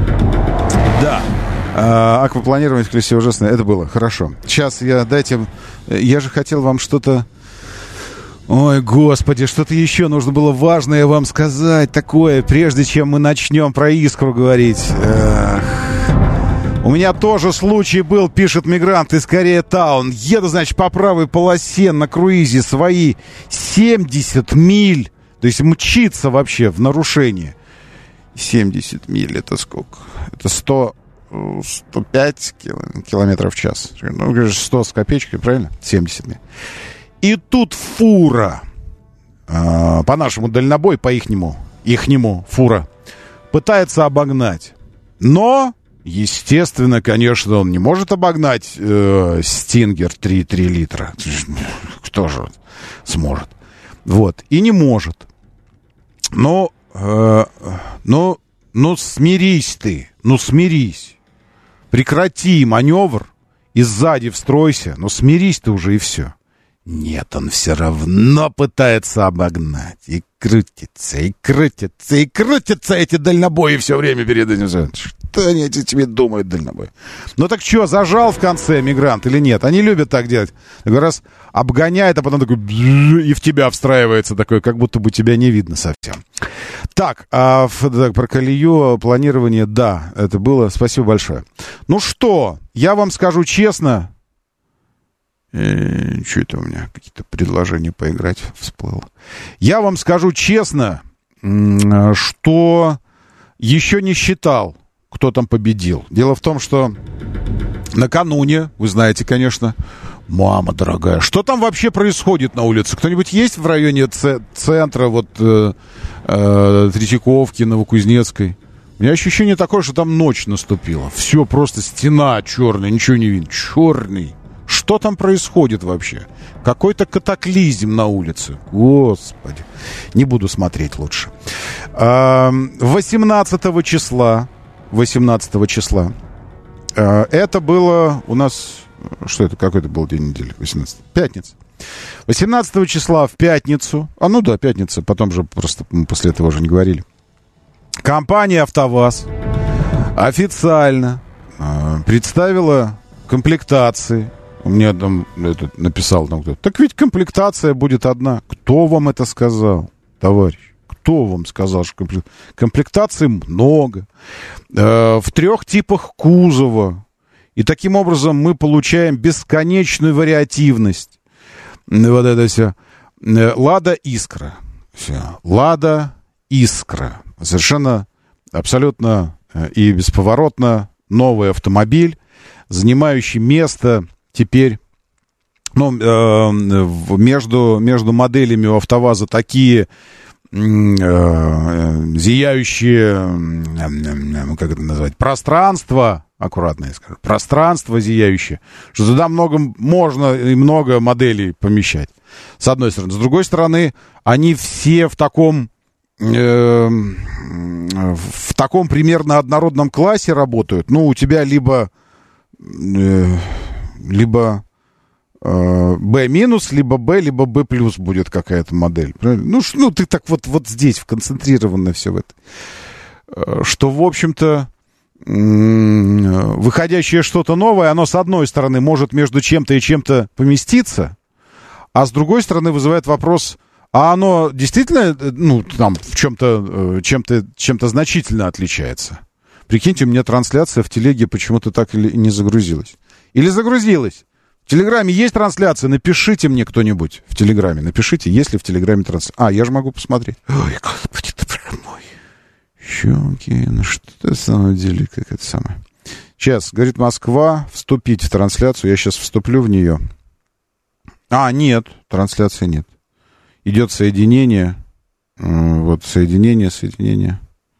Да. А, аквапланирование в колесе ужасное. Это было хорошо. Сейчас я, дайте... Я же хотел вам что-то... Ой, господи, что-то еще нужно было важное вам сказать такое, прежде чем мы начнем про Искру говорить. Эх... У меня тоже случай был, пишет мигрант из Корея-таун. Еду, значит, по правой полосе на круизе свои семьдесят миль. То есть мчится вообще в нарушение. семьдесят миль это сколько? Это сто, сто пять километров в час. Ну, сто с копеечкой, правильно? семьдесят миль. И тут фура. Э, по-нашему дальнобой, по-ихнему. Ихнему фура. Пытается обогнать. Но... Естественно, конечно, он не может обогнать э, Стингер три и три литра. Кто же сможет? Вот. И не может. Но, э, ну, ну, смирись ты. Ну, смирись. Прекрати маневр и сзади встройся. Ну, смирись ты уже, и все. Нет, он все равно пытается обогнать. И крутится, и крутится, и крутятся эти дальнобои все время перед этим. Что они эти тебе думают, дальнобои? Ну так что, зажал в конце мигрант или нет? Они любят так делать. Такой раз обгоняет, а потом такой и в тебя встраивается такой, как будто бы тебя не видно совсем. Так, а так, про колею, планирование, да, это было. Спасибо большое. Ну что, я вам скажу честно. Э, что это у меня? Какие-то предложения поиграть всплыло. Я вам скажу честно, что еще не считал, кто там победил. Дело в том, что накануне, вы знаете, конечно, мама дорогая, что там вообще происходит на улице? Кто-нибудь есть в районе ц- центра, вот э, э, Третьяковки, Новокузнецкой? У меня ощущение такое, что там ночь наступила. Все, просто стена черная, ничего не видно. Черный. Что там происходит вообще? Какой-то катаклизм на улице. Господи. Не буду смотреть лучше. восемнадцатого числа. восемнадцатого числа. Это было у нас... Что это? Какой это был день недели? восемнадцатого. Пятница. восемнадцатого числа в пятницу. А ну да, пятница. Потом же просто мы после этого уже не говорили. Компания «АвтоВАЗ» официально представила комплектации. Мне там это, написал там кто-то. Так ведь комплектация будет одна. Кто вам это сказал, товарищ? Кто вам сказал, что комплек... комплектаций много? Э, в трех типах кузова. И таким образом мы получаем бесконечную вариативность. Вот это все. Лада Искра. Все. Лада Искра. Совершенно, абсолютно и бесповоротно новый автомобиль, занимающий место теперь, ну, э, между, между моделями у АвтоВАЗа такие э, зияющие, э, как это назвать, пространства, аккуратно я скажу, пространство зияющее, что туда много, можно и много моделей помещать, с одной стороны. С другой стороны, они все в таком, э, в таком примерно однородном классе работают. Ну, у тебя либо... Э, либо э, B минус, либо B, либо B плюс будет какая-то модель. Ну, ш, ну, ты так вот, вот здесь вконцентрировано все в это. Э, что, в общем-то, э, выходящее что-то новое, оно, с одной стороны, может между чем-то и чем-то поместиться, а с другой стороны вызывает вопрос, а оно действительно, ну, там, в чем-то, э, чем-то, чем-то значительно отличается. Прикиньте, у меня трансляция в телеге почему-то так и не загрузилась. Или загрузилась. В Телеграме есть трансляция? Напишите мне кто-нибудь в Телеграме. Напишите, есть ли в Телеграме трансляция. А, я же могу посмотреть. Ой, господи, ты прям мой. Щеки, ну что на самом деле, как это самое. Сейчас, говорит Москва, вступить в трансляцию. Я сейчас вступлю в нее. А, нет, трансляции нет. Идет соединение. Вот, соединение, соединение.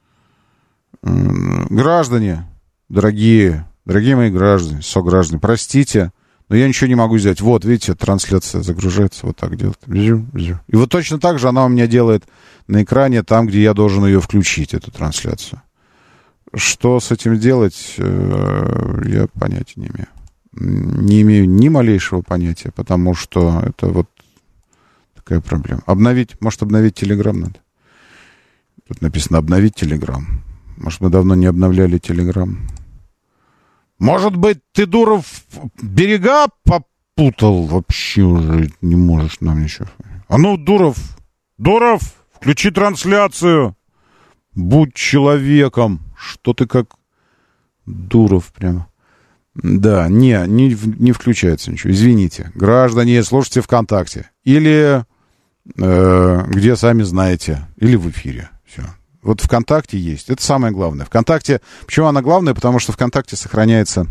Граждане, дорогие, дорогие мои граждане, сограждане, простите, но я ничего не могу сделать. Вот, видите, трансляция загружается, вот так делает. И вот точно так же она у меня делает на экране, там, где я должен ее включить, эту трансляцию. Что с этим делать, я понятия не имею. Не имею ни малейшего понятия, потому что это вот такая проблема. Обновить, может, обновить Телеграм надо? Тут написано «обновить Телеграм». Может, мы давно не обновляли Телеграм. Может быть, ты, Дуров, берега попутал? Вообще уже не можешь нам ничего. А ну, Дуров, Дуров, включи трансляцию. Будь человеком. Что ты как Дуров прямо. Да, не, не, не включается ничего. Извините. Граждане, слушайте ВКонтакте. Или э, где сами знаете. Или в эфире. Все. Вот ВКонтакте есть. Это самое главное. ВКонтакте... Почему она главная? Потому что ВКонтакте сохраняется...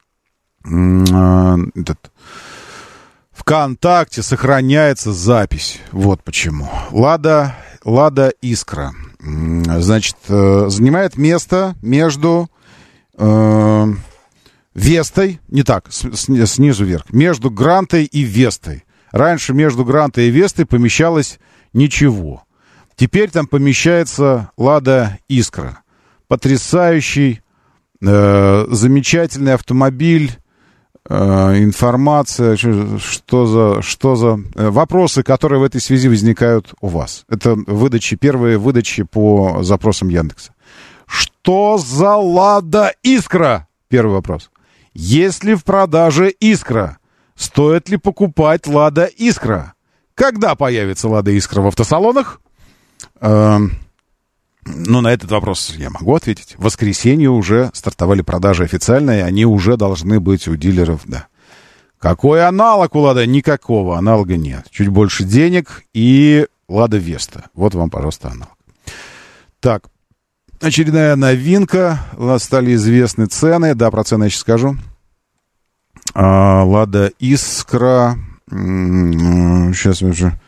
Э, этот, ВКонтакте сохраняется запись. Вот почему. Лада, Лада Искра. Значит, э, занимает место между э, Вестой, не так, с, с, снизу вверх, между Грантой и Вестой. Раньше между Грантой и Вестой помещалось ничего. Теперь там помещается Лада Искра. Потрясающий, э, замечательный автомобиль, э, информация, что за, что за э, вопросы, которые в этой связи возникают у вас. Это выдачи, первые выдачи по запросам Яндекса. Что за Лада Искра? Первый вопрос. Есть ли в продаже Искра? Стоит ли покупать Лада Искра? Когда появится Лада Искра в автосалонах? Э, ну, на этот вопрос я могу ответить. В воскресенье уже стартовали продажи официальные, они уже должны быть у дилеров, да. Какой аналог у Лада? Никакого аналога нет. Чуть больше денег и Лада Веста. Вот вам, пожалуйста, аналог. Так, очередная новинка. У нас стали известны цены. Да, про цены я сейчас скажу. А, Лада Искра. Сейчас я уже...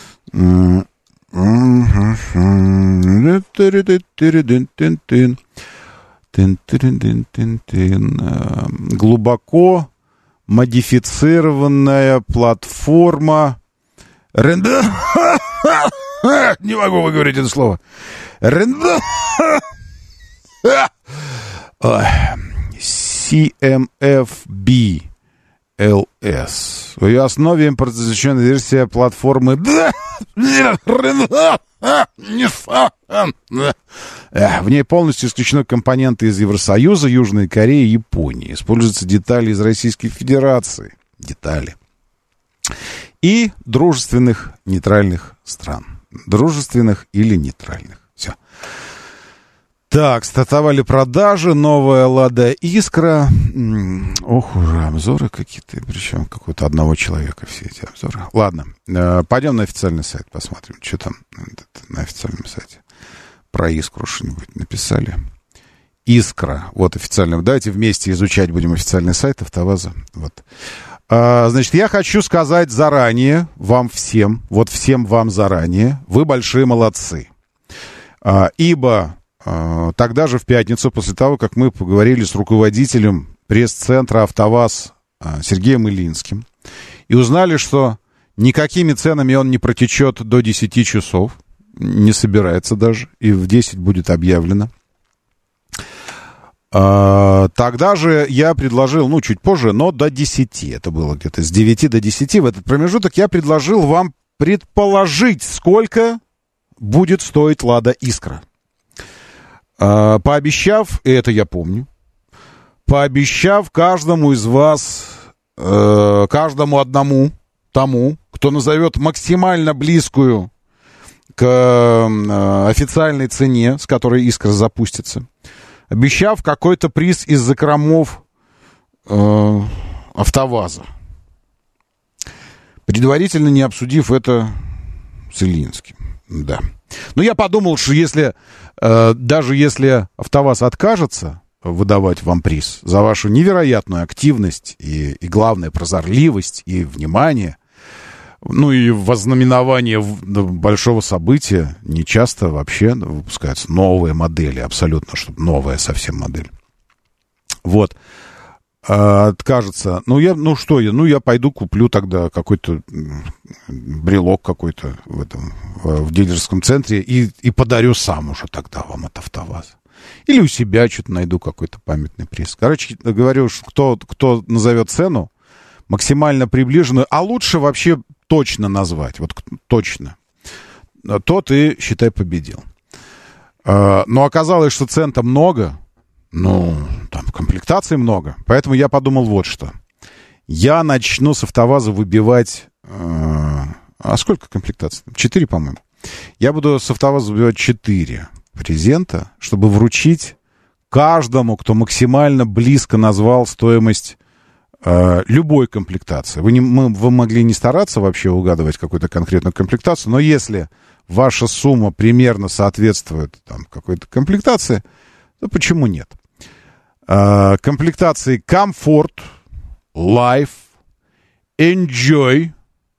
Глубоко модифицированная платформа. Не могу выговорить это слово. си эм эф би эл эс. В ее основе импортозащищенная версия платформы. В ней полностью исключены компоненты из Евросоюза, Южной Кореи и Японии. Используются детали из Российской Федерации. Детали. И дружественных нейтральных стран. Дружественных или нейтральных. Все. Так, стартовали продажи. Новая Лада Искра. Ох, уже обзоры какие-то. Причем какого-то одного человека все эти обзоры. Ладно, пойдем на официальный сайт посмотрим. Что там на официальном сайте. Про Искру что-нибудь написали. Искра. Вот официальный. Давайте вместе изучать будем официальный сайт АвтоВАЗа. Вот. А, значит, я хочу сказать заранее вам всем, вот всем вам заранее, вы большие молодцы. А, ибо а, тогда же в пятницу, после того, как мы поговорили с руководителем пресс-центра АвтоВАЗ а, Сергеем Илинским, и узнали, что никакими ценами он не протечет до десяти часов, не собирается даже, и в десять будет объявлено. А, тогда же я предложил, ну, чуть позже, но до десяти, это было где-то с девяти до десяти, в этот промежуток я предложил вам предположить, сколько будет стоить Лада Искра. А, пообещав, и это я помню, пообещав каждому из вас, э, каждому одному, тому, кто назовет максимально близкую к э, официальной цене, с которой Искра запустится, обещав какой-то приз из закромов э, АвтоВАЗа. Предварительно не обсудив это с Илинским. Да. Но я подумал, что если, э, даже если АвтоВАЗ откажется выдавать вам приз за вашу невероятную активность и, и главное, прозорливость и внимание, ну и вознаменование большого события, не часто вообще выпускаются новые модели, абсолютно, чтобы новая совсем модель. Вот. Откажется. Ну, я, ну что я, ну, я пойду куплю тогда какой-то брелок какой-то в этом, в дилерском центре и, и подарю сам уже тогда вам от АвтоВАЗа. Или у себя что-то найду какой-то памятный приз. Короче, говорю, кто, кто назовет цену максимально приближенную, а лучше вообще точно назвать, вот точно, тот и, считай, победил. Но оказалось, что цен-то много, ну, там комплектаций много, поэтому я подумал вот что. Я начну с АвтоВАЗа выбивать... А сколько комплектаций? Четыре, по-моему. Я буду с АвтоВАЗа выбивать четыре презента, чтобы вручить каждому, кто максимально близко назвал стоимость э, любой комплектации. Вы, не, мы, вы могли не стараться вообще угадывать какую-то конкретную комплектацию, но если ваша сумма примерно соответствует там, какой-то комплектации, то почему нет? Э, комплектации Comfort, Life, Enjoy,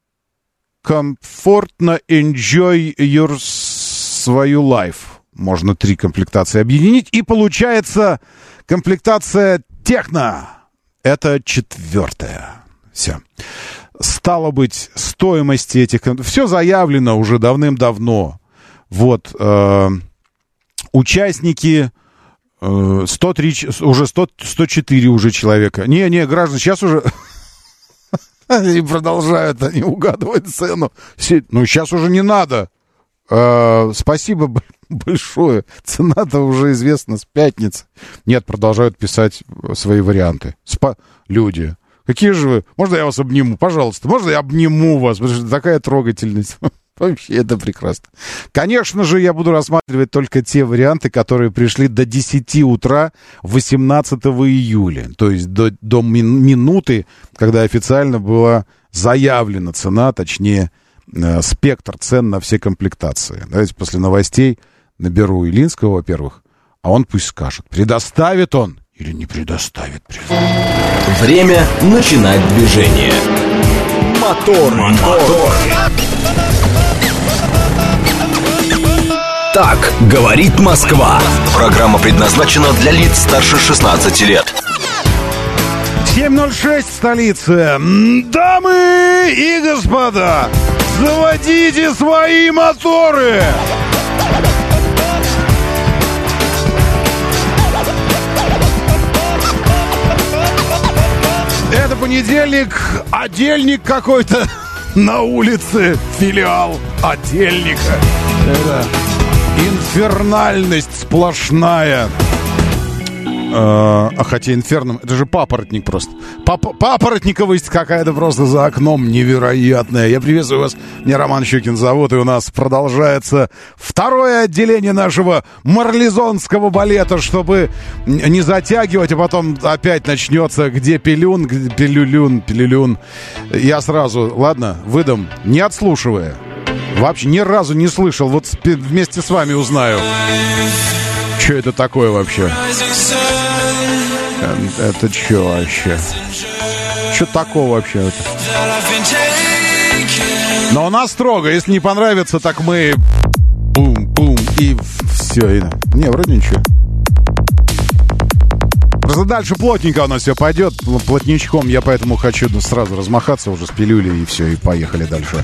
комфортно Enjoy your свою life. Можно три комплектации объединить, и получается комплектация Техно. Это четвертая. Все. Стало быть, стоимость этих... Все заявлено уже давным-давно. Вот. Э, участники... Э, сто три, уже сто, сто четыре уже человека. Не-не, граждане, сейчас уже... Они продолжают, они угадывают цену. Ну, сейчас уже не надо. Uh, спасибо большое. Цена-то уже известна с пятницы. Нет, продолжают писать свои варианты. Спа... Люди, какие же вы? Можно я вас обниму? Пожалуйста, можно я обниму вас? Потому что такая трогательность. Вообще, это прекрасно. Конечно же, я буду рассматривать только те варианты, которые пришли до десяти утра восемнадцатого июля. То есть до, до мин- минуты, когда официально была заявлена цена, точнее, спектр цен на все комплектации. Давайте после новостей наберу Илинского, во-первых, а он пусть скажет, предоставит он или не предоставит. Время начинать движение. Мотор, мотор. Так говорит Москва. Программа предназначена для лиц старше шестнадцати лет. семь ноль шесть в столице. Дамы и господа, заводите свои моторы! Это понедельник, отдельник какой-то на улице, филиал отдельника. Это инфернальность сплошная. А, а хотя инферном, это же папоротник просто. Пап- папоротниковость какая-то просто за окном невероятная. Я приветствую вас, меня Роман Щукин зовут, и у нас продолжается второе отделение нашего марлезонского балета, чтобы не затягивать, а потом опять начнется где пилюн, где пилюлюн, пилюлюн. Я сразу, ладно, выдам, не отслушивая. Вообще ни разу не слышал, вот вместе с вами узнаю. Что это такое вообще? Это что вообще? Что такого вообще? Но у нас строго. Если не понравится, так мы... Бум-бум и все. И... Не, вроде ничего. Просто дальше плотненько у нас все пойдет. Плотничком я поэтому хочу сразу размахаться уже с пилюлей и все. И поехали дальше.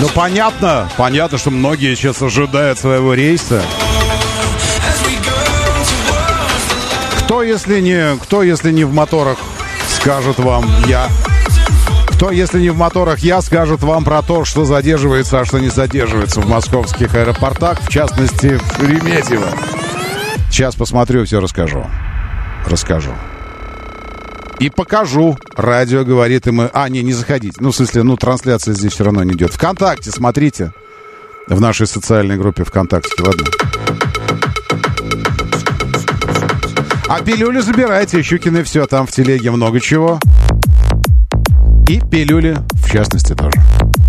Ну, понятно, понятно, что многие сейчас ожидают своего рейса. Кто, если не, кто, если не в моторах, скажет вам я. Кто, если не в моторах я, скажет вам про то, что задерживается, а что не задерживается в московских аэропортах, в частности, в Шереметьево. Сейчас посмотрю, все расскажу. Расскажу. И покажу. Радио говорит, и мы... А, не, не заходите. Ну, в смысле, ну, трансляция здесь все равно не идет. ВКонтакте смотрите. В нашей социальной группе ВКонтакте, ладно? А пилюли забирайте. Щукины все. Там в телеге много чего. И пилюли, в частности, тоже.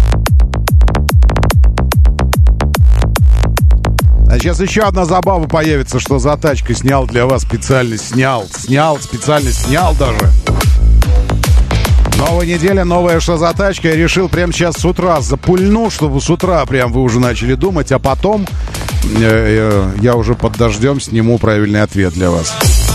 А сейчас еще одна забава появится, что за тачкой снял для вас специально. Снял, снял, специально снял даже. Новая неделя, новая что за тачка. Я решил прямо сейчас с утра запульну, чтобы с утра прям вы уже начали думать, а потом э, э, я уже под дождем сниму правильный ответ для вас.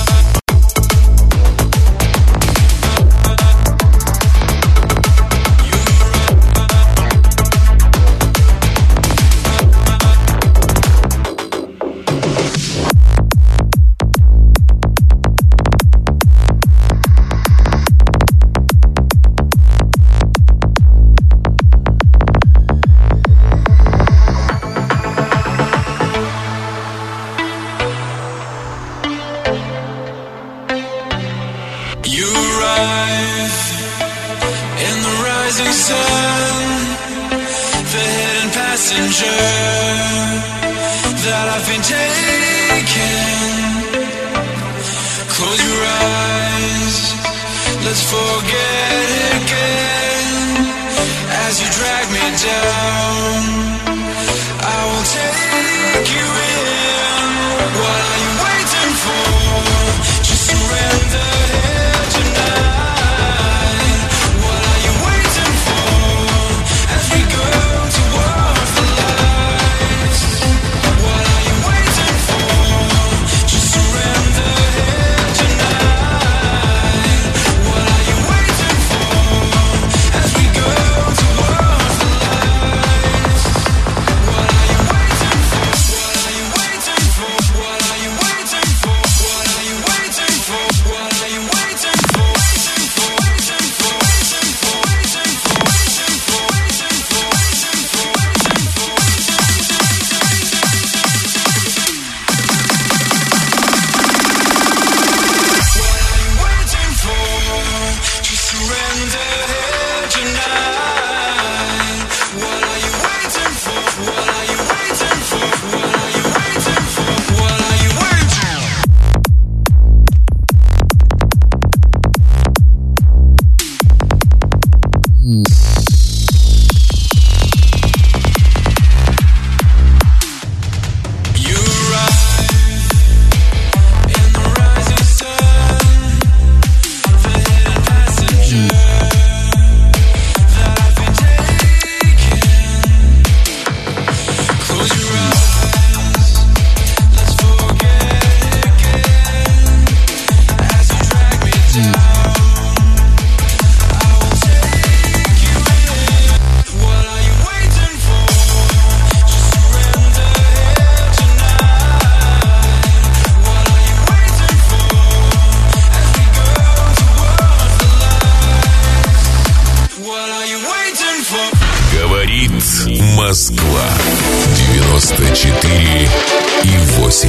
Москва девяносто четыре и восемь.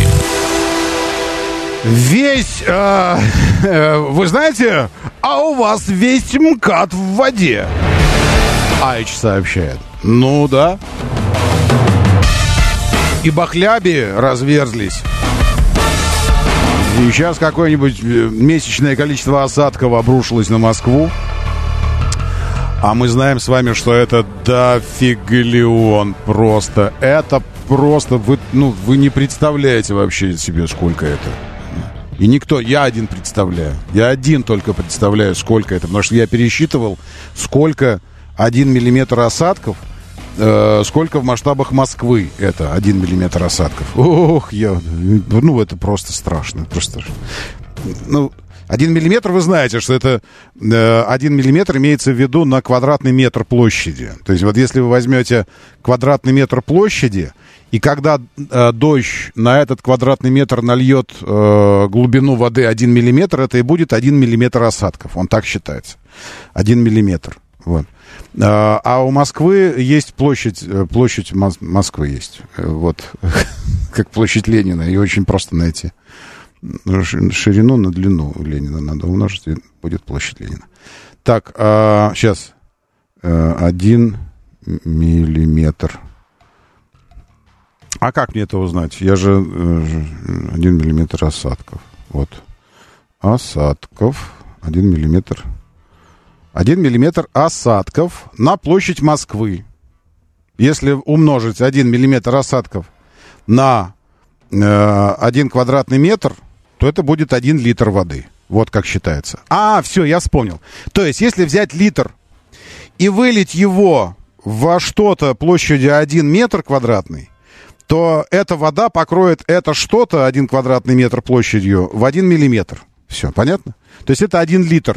Весь, э, э, вы знаете, а у вас весь МКАД в воде. Айч сообщает. Ну да. И бахляби разверзлись. И сейчас какое-нибудь месячное количество осадков обрушилось на Москву. А мы знаем с вами, что это дофигалион просто. Это просто, вы, ну, вы не представляете вообще себе, сколько это. И никто, я один представляю. Я один только представляю, сколько это. Потому что я пересчитывал, сколько один миллиметр осадков, э, сколько в масштабах Москвы это один миллиметр осадков. Ох, я, ну, это просто страшно. Просто, ну, Один миллиметр, вы знаете, что это э, один миллиметр имеется в виду на квадратный метр площади. То есть вот если вы возьмете квадратный метр площади, и когда э, дождь на этот квадратный метр нальет э, глубину воды один миллиметр, это и будет один миллиметр осадков. Он так считается. один миллиметр. Вот. А, а у Москвы есть площадь, площадь Мос- Москвы есть. Вот. Как площадь Ленина. Ее очень просто найти. Ширину на длину Ленина надо умножить, и будет площадь Ленина. Так, а, сейчас. Один миллиметр. А как мне это узнать? Я же один миллиметр осадков. Вот. Осадков. Один миллиметр. Один миллиметр осадков на площадь Москвы. Если умножить один миллиметр осадков на э, один квадратный метр, то это будет один литр воды. Вот как считается. А, все, я вспомнил. То есть, если взять литр и вылить его во что-то площадью один метр квадратный, то эта вода покроет это что-то, один квадратный метр площадью, в один миллиметр. Все, понятно? То есть это один литр.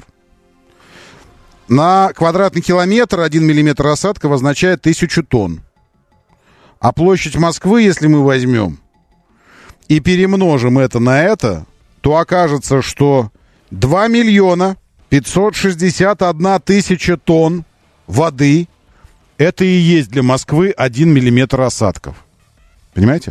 На квадратный километр один миллиметр осадков означает тысячу тонн. А площадь Москвы, если мы возьмем и перемножим это на это, то окажется, что два миллиона пятьсот шестьдесят одна тысяча тонн воды — это и есть для Москвы один миллиметр осадков. Понимаете?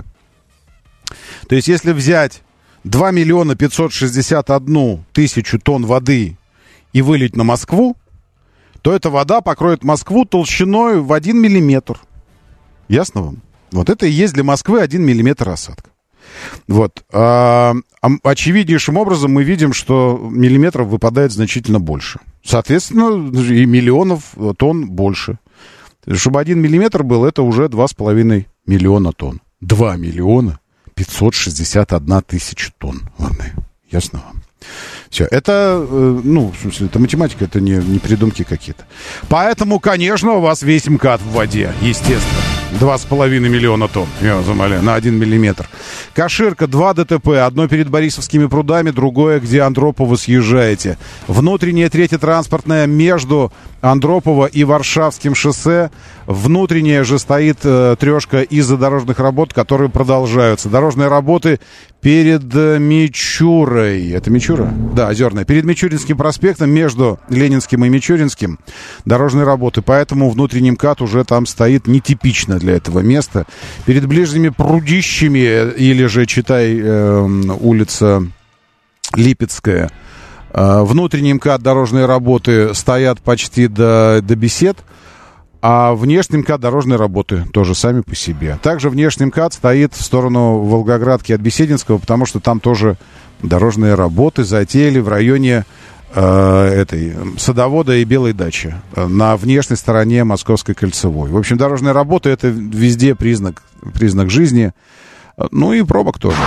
То есть, если взять два миллиона пятьсот шестьдесят одну тысячу тонн воды и вылить на Москву, то эта вода покроет Москву толщиной в один миллиметр. Ясно вам? Вот это и есть для Москвы один миллиметр осадка. Вот. А, очевиднейшим образом мы видим, что миллиметров выпадает значительно больше. Соответственно, и миллионов тонн больше. Чтобы один миллиметр был, это уже два с половиной миллиона тонн. два миллиона пятьсот шестьдесят одна тысяча тонн. Ладно, ясно вам? Все, это, ну, в смысле, это математика, это не, не придумки какие-то. Поэтому, конечно, у вас весь МКАД в воде, естественно. Два с половиной миллиона тонн, я вас умоляю, на один миллиметр. Каширка, два ДТП. Одно перед Борисовскими прудами, другое, где Андропово съезжаете. Внутреннее, третье транспортное между Андропово и Варшавским шоссе. Внутренняя же стоит э, трешка из-за дорожных работ, которые продолжаются. Дорожные работы перед э, Мичурой. Это Мичура? Да, Озерная. Перед Мичуринским проспектом между Ленинским и Мичуринским дорожные работы. Поэтому внутренний МКАД уже там стоит нетипично для этого места. Перед ближними прудищами, или же, читай, э, улица Липецкая, э, внутренний МКАД дорожные работы стоят почти до, до Бесед. А внешний МКАД дорожные работы тоже сами по себе. Также внешний МКАД стоит в сторону Волгоградки от Бесединского, потому что там тоже дорожные работы затеяли в районе э, этой Садовода и Белой дачи на внешней стороне Московской кольцевой. В общем, дорожные работы — это везде признак, признак жизни. Ну и пробок тоже.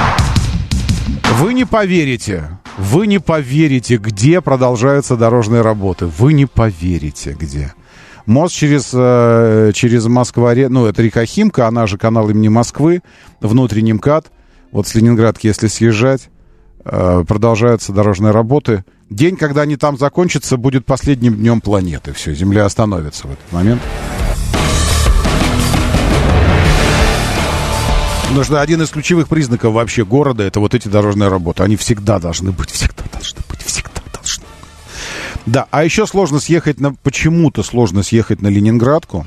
Вы не поверите, вы не поверите, где продолжаются дорожные работы. Вы не поверите, где. Мост через, через Москва, ну, это река Химка, она же канал имени Москвы, внутренний МКАД. Вот с Ленинградки, если съезжать, продолжаются дорожные работы. День, когда они там закончатся, будет последним днем планеты. Все, Земля остановится в этот момент. Потому что один из ключевых признаков вообще города — это вот эти дорожные работы. Они всегда должны быть, всегда должны быть, всегда должны быть. Да, а еще сложно съехать на... Почему-то сложно съехать на Ленинградку.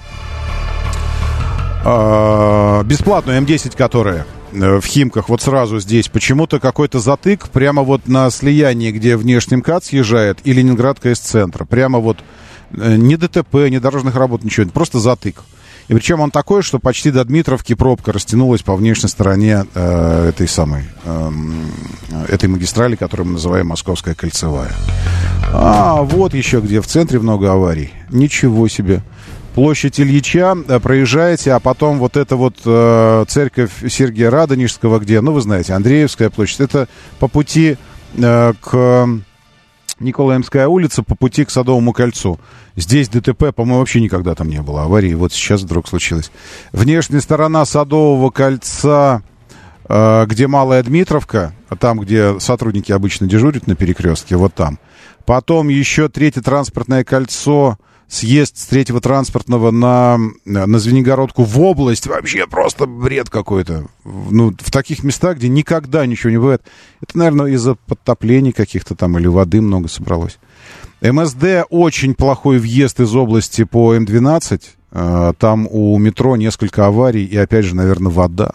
А, бесплатную эм десять, которая в Химках, вот сразу здесь. Почему-то какой-то затык прямо вот на слиянии, где внешний МКАД съезжает, и Ленинградка из центра. Прямо вот ни ДТП, ни дорожных работ, ничего. Просто затык. И причем он такой, что почти до Дмитровки пробка растянулась по внешней стороне э, этой самой, э, этой магистрали, которую мы называем Московская кольцевая. А, вот еще где в центре много аварий. Ничего себе. Площадь Ильича, э, проезжаете, а потом вот эта вот э, церковь Сергия Радонежского, где, ну, вы знаете, Андреевская площадь. Это по пути э, к... Николаевская улица, по пути к Садовому кольцу. Здесь ДТП, по-моему, вообще никогда там не было аварии. Вот сейчас вдруг случилось. Внешняя сторона Садового кольца, где Малая Дмитровка, там, где сотрудники обычно дежурят на перекрестке, вот там. Потом еще третье транспортное кольцо, съезд с третьего транспортного на, на Звенигородку в область. Вообще просто бред какой-то. Ну, в таких местах, где никогда ничего не бывает. Это, наверное, из-за подтоплений каких-то там или воды много собралось. МСД очень плохой въезд из области по М двенадцать. Там у метро несколько аварий и, опять же, наверное, вода.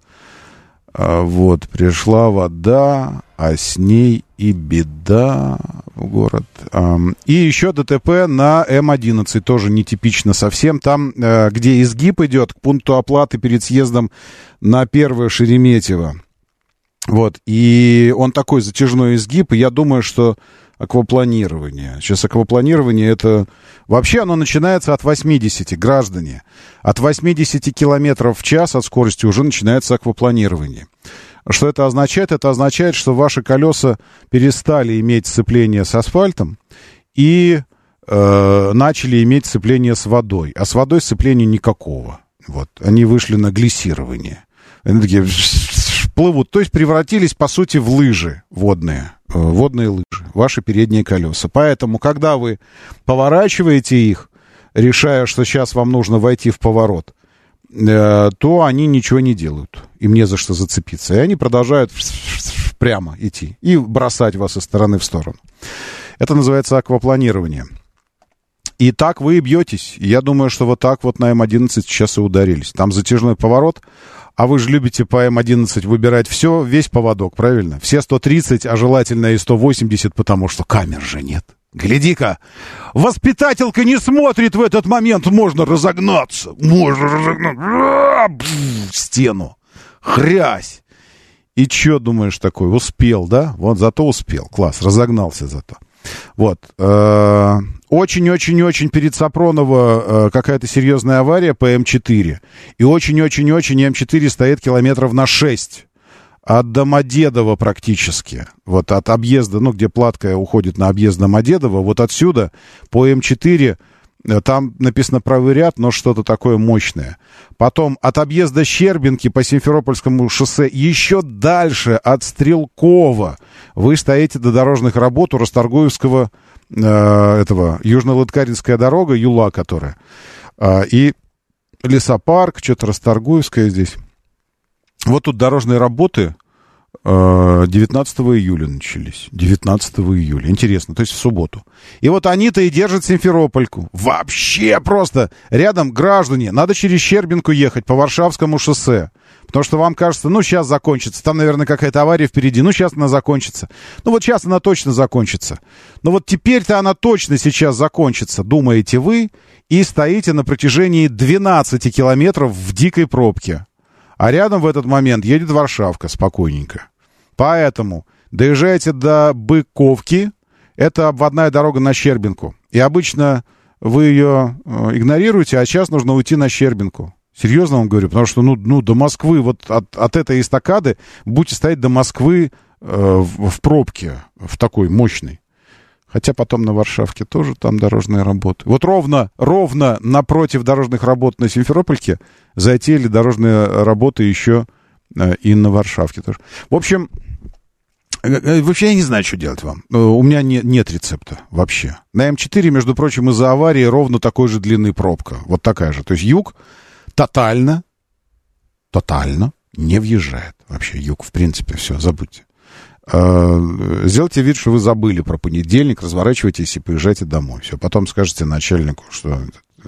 Вот, пришла вода, а с ней и беда в город. И еще ДТП на М одиннадцать, тоже нетипично совсем. Там, где изгиб идет к пункту оплаты перед съездом на Первое Шереметьево. Вот, и он такой затяжной изгиб, и я думаю, что аквапланирование. Сейчас аквапланирование это... Вообще оно начинается от восьмидесяти, граждане. От восьмидесяти километров в час от скорости уже начинается аквапланирование. Что это означает? Это означает, что ваши колеса перестали иметь сцепление с асфальтом и э, начали иметь сцепление с водой. А с водой сцепления никакого. Вот. Они вышли на глиссирование. Они такие плывут. То есть превратились, по сути, в лыжи водные. Водные лыжи. Ваши передние колеса. Поэтому, когда вы поворачиваете их, решая, что сейчас вам нужно войти в поворот, э, то они ничего не делают. Им не за что зацепиться. И они продолжают прямо идти и бросать вас из стороны в сторону. Это называется аквапланирование. И так вы и бьетесь. Я думаю, что вот так вот на М одиннадцать сейчас и ударились. Там затяжной поворот. А вы же любите по М одиннадцать выбирать все, весь поводок, правильно? Все сто тридцать, а желательно и сто восемьдесят, потому что камер же нет. Гляди-ка, воспитателька не смотрит в этот момент, можно разогнаться. Можно разогнаться. Стену. Хрясь. И чё думаешь такой? Успел, да? Вот зато успел. Класс, разогнался зато. Вот. Очень-очень-очень перед Сапроново какая-то серьезная авария по М четыре. И очень-очень-очень М четыре стоит километров на шесть. От Домодедова практически. Вот от объезда, ну, где Платка уходит на объезд Домодедова, вот отсюда по М четыре, там написано правый ряд, но что-то такое мощное. Потом от объезда Щербинки по Симферопольскому шоссе еще дальше, от Стрелкова, вы стоите до дорожных работ у Расторгуевского, э, этого, Южно-Лыткаринская дорога, Юла которая, э, и лесопарк, что-то Расторгуевская здесь. Вот тут дорожные работы девятнадцатого июля начались. девятнадцатого июля. Интересно, то есть в субботу. И вот они-то и держат Симферопольку. Вообще просто рядом граждане. Надо через Щербинку ехать по Варшавскому шоссе. Потому что вам кажется, ну, сейчас закончится. Там, наверное, какая-то авария впереди. Ну, сейчас она закончится. Ну, вот сейчас она точно закончится. Но вот теперь-то она точно сейчас закончится, думаете вы, и стоите на протяжении двенадцати километров в дикой пробке. А рядом в этот момент едет Варшавка спокойненько. Поэтому доезжаете до Быковки. Это обводная дорога на Щербинку. И обычно вы ее игнорируете, а сейчас нужно уйти на Щербинку. Серьезно вам говорю, потому что ну, ну, до Москвы, вот от, от этой эстакады будете стоять до Москвы э, в, в пробке, в такой мощной. Хотя потом на Варшавке тоже там дорожные работы. Вот ровно, ровно напротив дорожных работ на Симферопольке затеяли дорожные работы еще э, и на Варшавке тоже. В общем, э, вообще я не знаю, что делать вам. У меня не, нет рецепта вообще. На М четыре, между прочим, из-за аварии ровно такой же длинный пробка. Вот такая же. То есть юг тотально, тотально не въезжает. Вообще юг, в принципе, все, забудьте. Сделайте вид, что вы забыли про понедельник, разворачивайтесь и поезжайте домой. Все, потом скажете начальнику, что...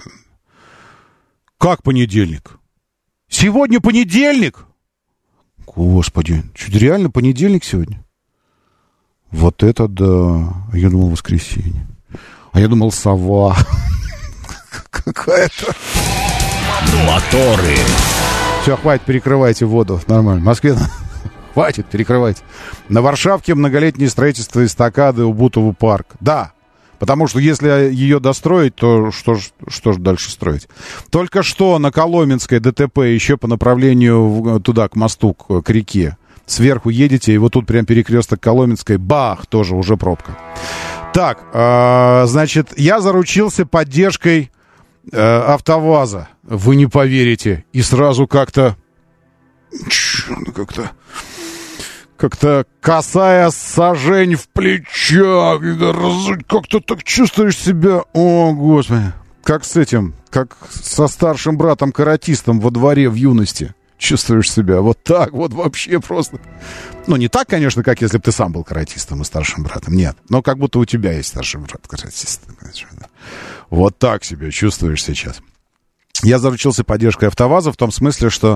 Как понедельник? Сегодня понедельник? Господи, чуть реально понедельник сегодня? Вот это да. Я думал воскресенье. А я думал сова. Какая-то... Моторы. Все, хватит, перекрывайте воду. Нормально. В Москве... Хватит, перекрывайте. На Варшавке многолетнее строительство эстакады у Бутово парк. Да, потому что если ее достроить, то что ж, что ж дальше строить? Только что на Коломенской ДТП еще по направлению туда, к мосту, к, к реке. Сверху едете, и вот тут прям перекресток Коломенской. Бах, тоже уже пробка. Так, э, значит, я заручился поддержкой э, АвтоВАЗа. Вы не поверите. И сразу как-то... как-то... Как-то косая сажень в плечах, как-то так чувствуешь себя, о, Господи, как с этим, как со старшим братом-каратистом во дворе в юности чувствуешь себя, вот так вот вообще просто. Ну, не так, конечно, как если бы ты сам был каратистом и старшим братом, нет, но как будто у тебя есть старший брат-каратист. Вот так себя чувствуешь сейчас. Я заручился поддержкой АвтоВАЗа в том смысле, что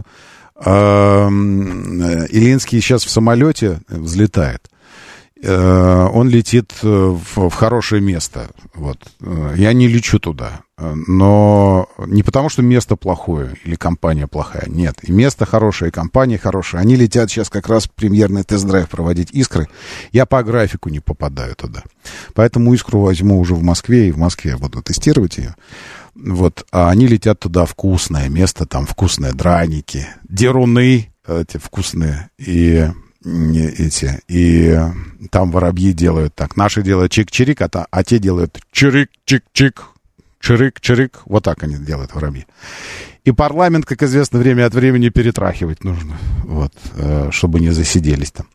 Илинский сейчас в самолете взлетает. Он летит в, в хорошее место. Вот. Я не лечу туда. Но не потому, что место плохое или компания плохая. Нет. И место хорошее, и компания хорошая. Они летят сейчас как раз премьерный тест-драйв проводить «Искры». Я по графику не попадаю туда. Поэтому «Искру» возьму уже в Москве, и в Москве буду тестировать ее. Вот, а они летят туда, вкусное место, там вкусные драники, деруны эти вкусные, и, и эти, и там воробьи делают так. Наши делают чик-чирик, а, та, а те делают чирик-чик-чик, чирик-чирик. Вот так они делают, воробьи. И парламент, как известно, время от времени перетрахивать нужно, вот, чтобы не засиделись там.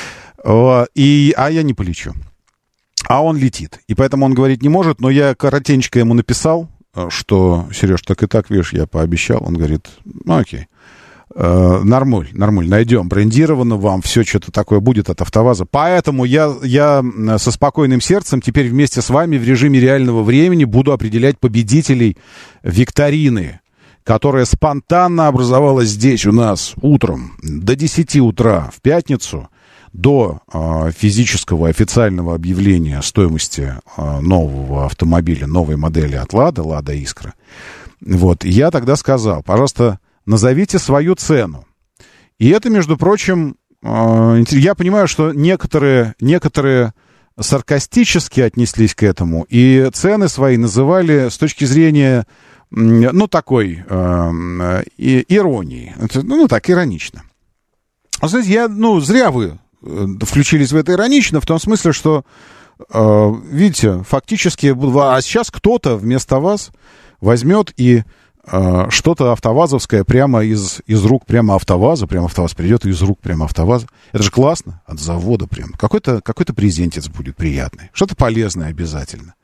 И, а я не полечу. А он летит. И поэтому он говорить не может, но я коротенько ему написал, что, Сереж, так и так, видишь, я пообещал. Он говорит, ну окей, э, нормуль, нормуль, найдем брендировано вам, все что-то такое будет от АвтоВАЗа. Поэтому я, я со спокойным сердцем теперь вместе с вами в режиме реального времени буду определять победителей викторины, которая спонтанно образовалась здесь у нас утром до десяти утра в пятницу, до э, физического официального объявления стоимости э, нового автомобиля, новой модели от «Лада», «Лада Искра». Вот, и я тогда сказал, пожалуйста, назовите свою цену. И это, между прочим, э, я понимаю, что некоторые, некоторые саркастически отнеслись к этому, и цены свои называли с точки зрения, ну, такой э, иронии. Ну, так, иронично. Знаете, я, ну, зря вы включились в это иронично, в том смысле, что, э, видите, фактически, а сейчас кто-то вместо вас возьмет и э, что-то автовазовское прямо из, из рук прямо АвтоВАЗа, прямо АвтоВАЗ придет из рук прямо АвтоВАЗа. Это же классно, от завода прям. Какой-то, какой-то презентец будет приятный, что-то полезное обязательно.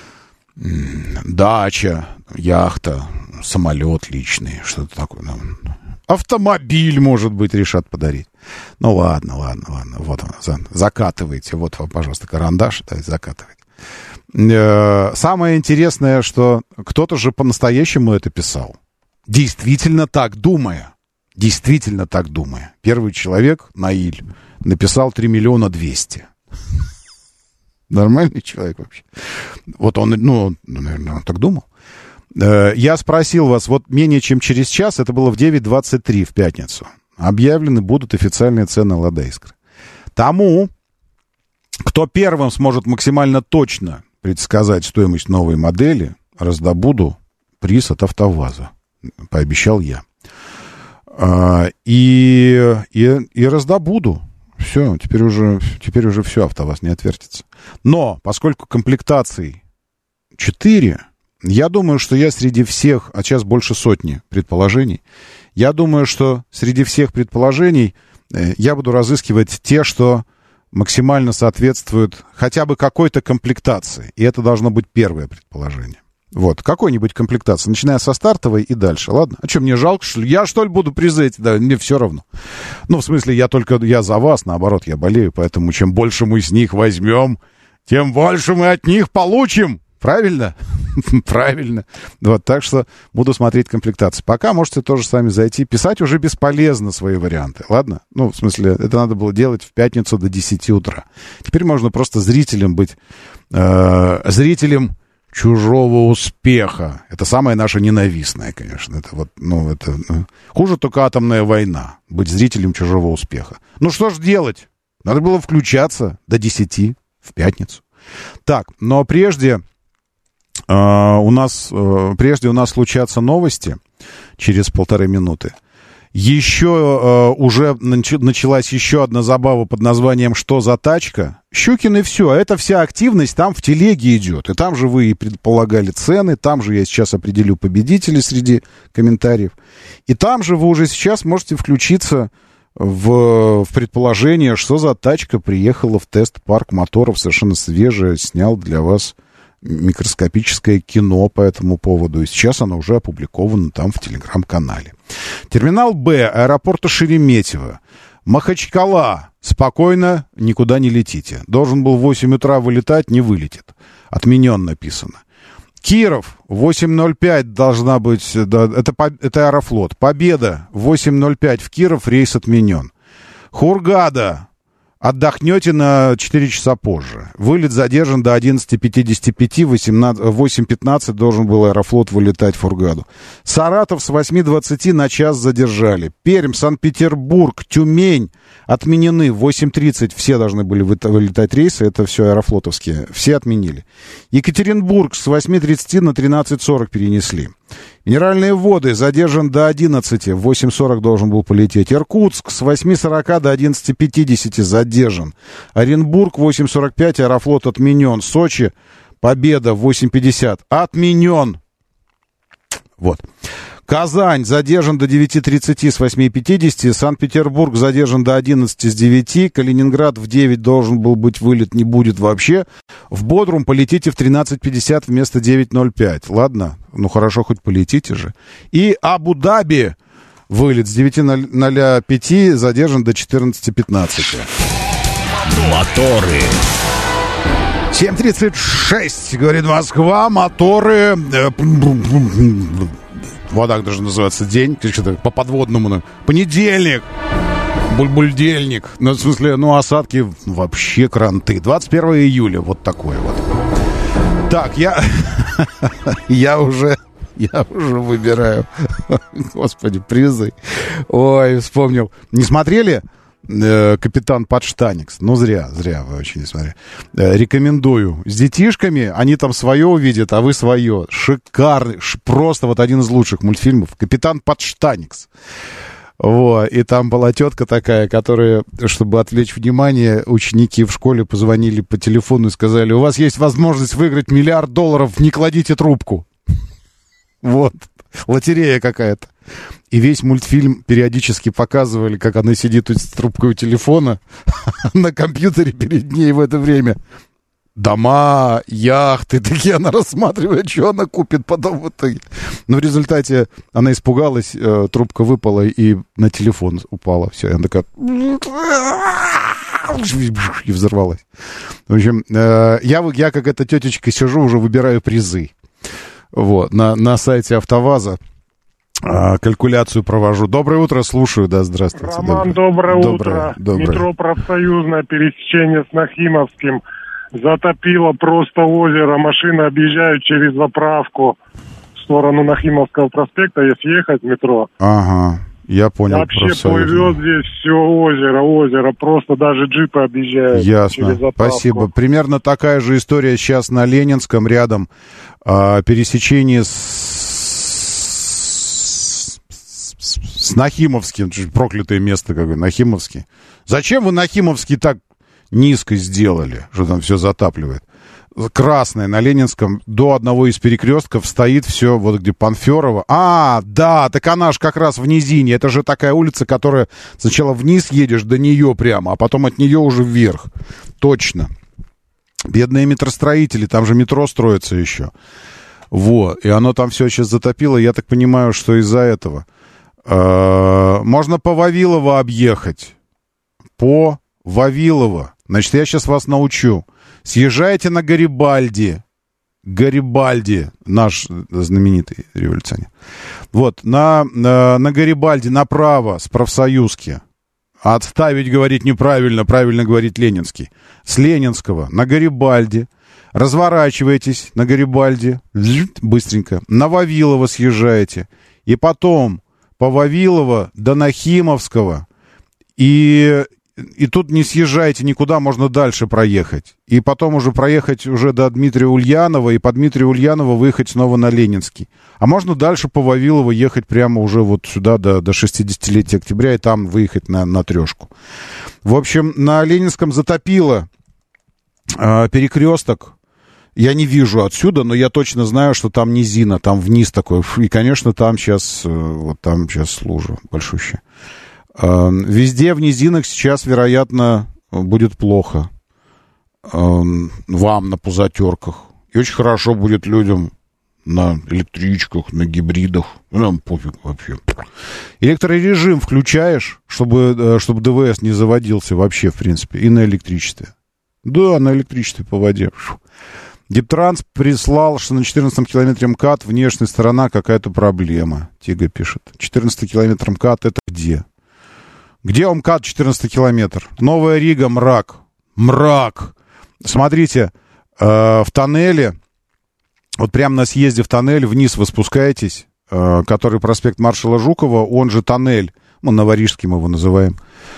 Дача, яхта, самолет личный, что-то такое. Автомобиль, может быть, решат подарить. Ну, ладно, ладно, ладно. Вот он, закатывайте. Вот вам, пожалуйста, карандаш. Да, закатывайте. Самое интересное, что кто-то же по-настоящему это писал. Действительно так думая. Действительно так думая. Первый человек, Наиль, написал три миллиона двести. Нормальный человек вообще. Вот он, ну, наверное, он так думал. Я спросил вас, вот менее чем через час, это было в девять двадцать три в пятницу, объявлены будут официальные цены «Лада Искры». Тому, кто первым сможет максимально точно предсказать стоимость новой модели, раздобуду приз от АвтоВАЗа, пообещал я. И, и, и раздобуду. Все, теперь уже, теперь уже все, АвтоВАЗ не отвертится. Но, поскольку комплектаций четыре, я думаю, что я среди всех, а сейчас больше сотни предположений, я думаю, что среди всех предположений э, я буду разыскивать те, что максимально соответствуют хотя бы какой-то комплектации. И это должно быть первое предположение. Вот, какой-нибудь комплектации, начиная со стартовой и дальше, ладно? А что, мне жалко, что ли? Я, что ли, буду призы эти? Да, мне все равно. Ну, в смысле, я только, я за вас, наоборот, я болею, поэтому чем больше мы с них возьмем, тем больше мы от них получим. Правильно? Правильно. Вот, так что буду смотреть комплектации. Пока можете тоже сами зайти. Писать уже бесполезно свои варианты. Ладно? Ну, в смысле, это надо было делать в пятницу до десяти утра. Теперь можно просто зрителем быть. Э, зрителем чужого успеха. Это самое наше ненавистное, конечно. Это вот, ну, это... Ну, хуже только атомная война. Быть зрителем чужого успеха. Ну, что ж делать? Надо было включаться до десяти в пятницу. Так, но прежде... Uh, у нас, uh, прежде у нас случатся новости через полторы минуты. Еще uh, уже нач- началась еще одна забава под названием «Что за тачка?». Щукин и все. Это вся активность там в телеге идет. И там же вы и предполагали цены, там же я сейчас определю победителей среди комментариев. И там же вы уже сейчас можете включиться в, в предположение, что за тачка приехала в тест-парк моторов, совершенно свежая, снял для вас микроскопическое кино по этому поводу. И сейчас оно уже опубликовано там в телеграм-канале. Терминал Б аэропорта Шереметьево. Махачкала. Спокойно, никуда не летите. Должен был в восемь утра вылетать, не вылетит. Отменен написано. Киров, восемь ноль пять должна быть, да, это, это Аэрофлот. Победа, восемь ноль пять в Киров, рейс отменен. Хургада, отдохнете на четыре часа позже. Вылет задержан до одиннадцать пятьдесят пять, восемь пятнадцать должен был Аэрофлот вылетать в Хургаду. Саратов с восемь двадцать на час задержали. Пермь, Санкт-Петербург, Тюмень отменены. В восемь тридцать все должны были вылетать рейсы, это все аэрофлотовские, все отменили. Екатеринбург с восемь тридцать на тринадцать сорок перенесли. Минеральные воды задержан до одиннадцати, в восемь сорок должен был полететь. Иркутск с восемь сорок до одиннадцать пятьдесят задержан. Оренбург восемь сорок пять, Аэрофлот отменен. Сочи, Победа восемь пятьдесят отменен. Вот. Казань задержан до девяти тридцати с восьми пятидесяти. Санкт-Петербург задержан до одиннадцати с девяти. Калининград в девять должен был быть вылет, не будет вообще. В Бодрум полетите в тринадцать пятьдесят вместо девять ноль пять. Ладно? Ну хорошо, хоть полетите же. И Абу-Даби вылет с девяти ноль пять задержан до четырнадцати пятнадцати. Моторы. семь тридцать шесть, говорит Москва, моторы. Вот так даже называется день, по подводному. Понедельник. Бульбульдельник. Ну, в смысле, ну, осадки вообще кранты. двадцать первого июля, вот такое вот. Так, я... я уже... Я уже выбираю. Господи, призы. Ой, вспомнил. Не смотрели э, «Капитан Подштаникс»? Ну, зря, зря вы очень не смотрели. Э, рекомендую. С детишками они там свое увидят, а вы свое. Шикарный, ш, просто вот один из лучших мультфильмов. «Капитан Подштаникс». Вот, и там была тетка такая, которая, чтобы отвлечь внимание, ученики в школе позвонили по телефону и сказали: у вас есть возможность выиграть миллиард долларов, не кладите трубку. Вот, лотерея какая-то. И весь мультфильм периодически показывали, как она сидит с трубкой у телефона, на компьютере перед ней в это время дома, яхты, такие она рассматривает, что она купит потом в итоге. Но в результате она испугалась, э, трубка выпала и на телефон упала. Все, и она такая... и взорвалась. В общем, э, я, я как эта тетечка сижу, уже выбираю призы. Вот, на, на сайте АвтоВАЗа а, калькуляцию провожу. Доброе утро, слушаю, да, здравствуйте. Роман, доброе, доброе утро. Доброе. Метро Профсоюзное, пересечение с Нахимовским. Затопило просто озеро, машины объезжают через заправку в сторону Нахимовского проспекта, если ехать в метро. Ага, я понял. Вообще плывет здесь все озеро, озеро, просто даже джипы объезжают. Ясно, через заправку. Спасибо. Примерно такая же история сейчас на Ленинском, рядом, а, пересечение с, с, с Нахимовским, проклятое место какое, Нахимовский. Зачем вы Нахимовский так низко сделали, что там все затапливает? Красное на Ленинском до одного из перекрестков стоит все, вот где Панферова. А, да, так она же как раз в низине. Это же такая улица, которая сначала вниз едешь до нее прямо, а потом от нее уже вверх. Точно. Бедные метростроители, там же метро строится еще. Вот, и оно там все сейчас затопило. Я так понимаю, что из-за этого. Можно по Вавилово объехать. По Вавилово. Значит, я сейчас вас научу. Съезжайте на Гарибальди. Гарибальди, наш знаменитый революционер. Вот, на, на, на Гарибальди направо, с Профсоюзки. Отставить говорить неправильно, правильно говорить Ленинский. С Ленинского на Гарибальди. Разворачиваетесь на Гарибальди. Быстренько. На Вавилово съезжаете. И потом по Вавилово до Нахимовского. И... И тут не съезжайте никуда, можно дальше проехать. И потом уже проехать уже до Дмитрия Ульянова, и по Дмитрия Ульянова выехать снова на Ленинский. А можно дальше по Вавилово ехать прямо уже вот сюда до, до шестидесятилетия октября, и там выехать на, на трешку. В общем, на Ленинском затопило э, перекресток. Я не вижу отсюда, но я точно знаю, что там низина, там вниз такой. И, конечно, там сейчас, э, вот там сейчас лужа большущая. Везде в низинах сейчас, вероятно, будет плохо. Вам на пузатерках. И очень хорошо будет людям на электричках, на гибридах. Нам пофиг вообще. Электрорежим включаешь, чтобы, чтобы ДВС не заводился вообще, в принципе, и на электричестве. Да, на электричестве по воде. Дептранс прислал, что на четырнадцатом километре МКАД внешняя сторона какая-то проблема. Тига пишет. четырнадцатый километр МКАД это где? Где МКАД четырнадцатый километр? Новая Рига, мрак. Мрак. Смотрите, э, в тоннеле, вот прямо на съезде в тоннель вниз вы спускаетесь, э, который проспект маршала Жукова, он же тоннель, мы Новорижский мы его называем,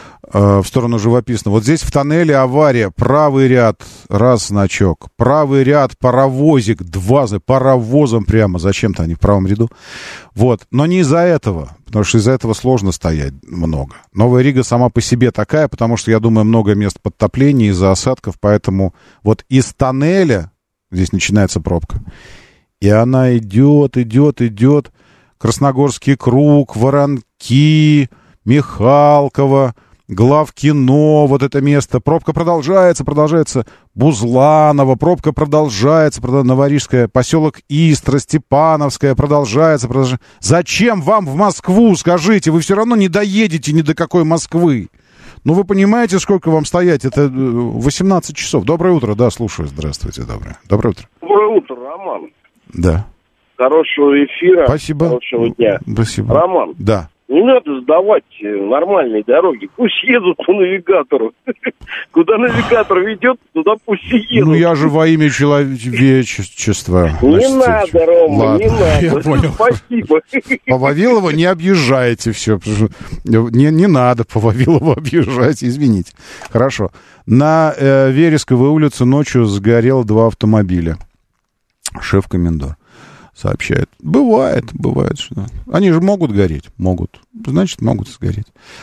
в сторону Живописного. Вот здесь в тоннеле авария. Правый ряд, раз значок. Правый ряд, паровозик, два, паровозом прямо. Зачем-то они в правом ряду. Вот. Но не из-за этого, потому что из-за этого сложно стоять много. Новая Рига сама по себе такая, потому что, я думаю, много мест подтопления из-за осадков, поэтому вот из тоннеля здесь начинается пробка. И она идет, идет, идет. Красногорский круг, Воронки, Михалково, Главкино, вот это место. Пробка продолжается, продолжается. Бузланово, пробка продолжается. Новорижская, поселок Истра, Степановская, продолжается, продолжается. Зачем вам в Москву, скажите? Вы все равно не доедете ни до какой Москвы. Ну, вы понимаете, сколько вам стоять? Это восемнадцать часов. Доброе утро, да, слушаю. Здравствуйте, доброе. Доброе утро. Доброе утро, Роман. Да. Хорошего эфира. Спасибо. Хорошего дня. Спасибо. Роман. Да. Не надо сдавать нормальные дороги. Пусть едут по навигатору. Куда навигатор ведет, туда пусть и едут. Ну, я же во имя человечества. Не Значит, надо, Рома, ладно, не надо. Я понял. Спасибо. По Вавилову не объезжайте все. Не, не надо по Вавилову объезжать, извините. Хорошо. На э, Вересковой улице ночью сгорело два автомобиля. Шеф-комендор сообщает. Бывает, бывает, что... Они же могут гореть? Могут. Значит, могут сгореть.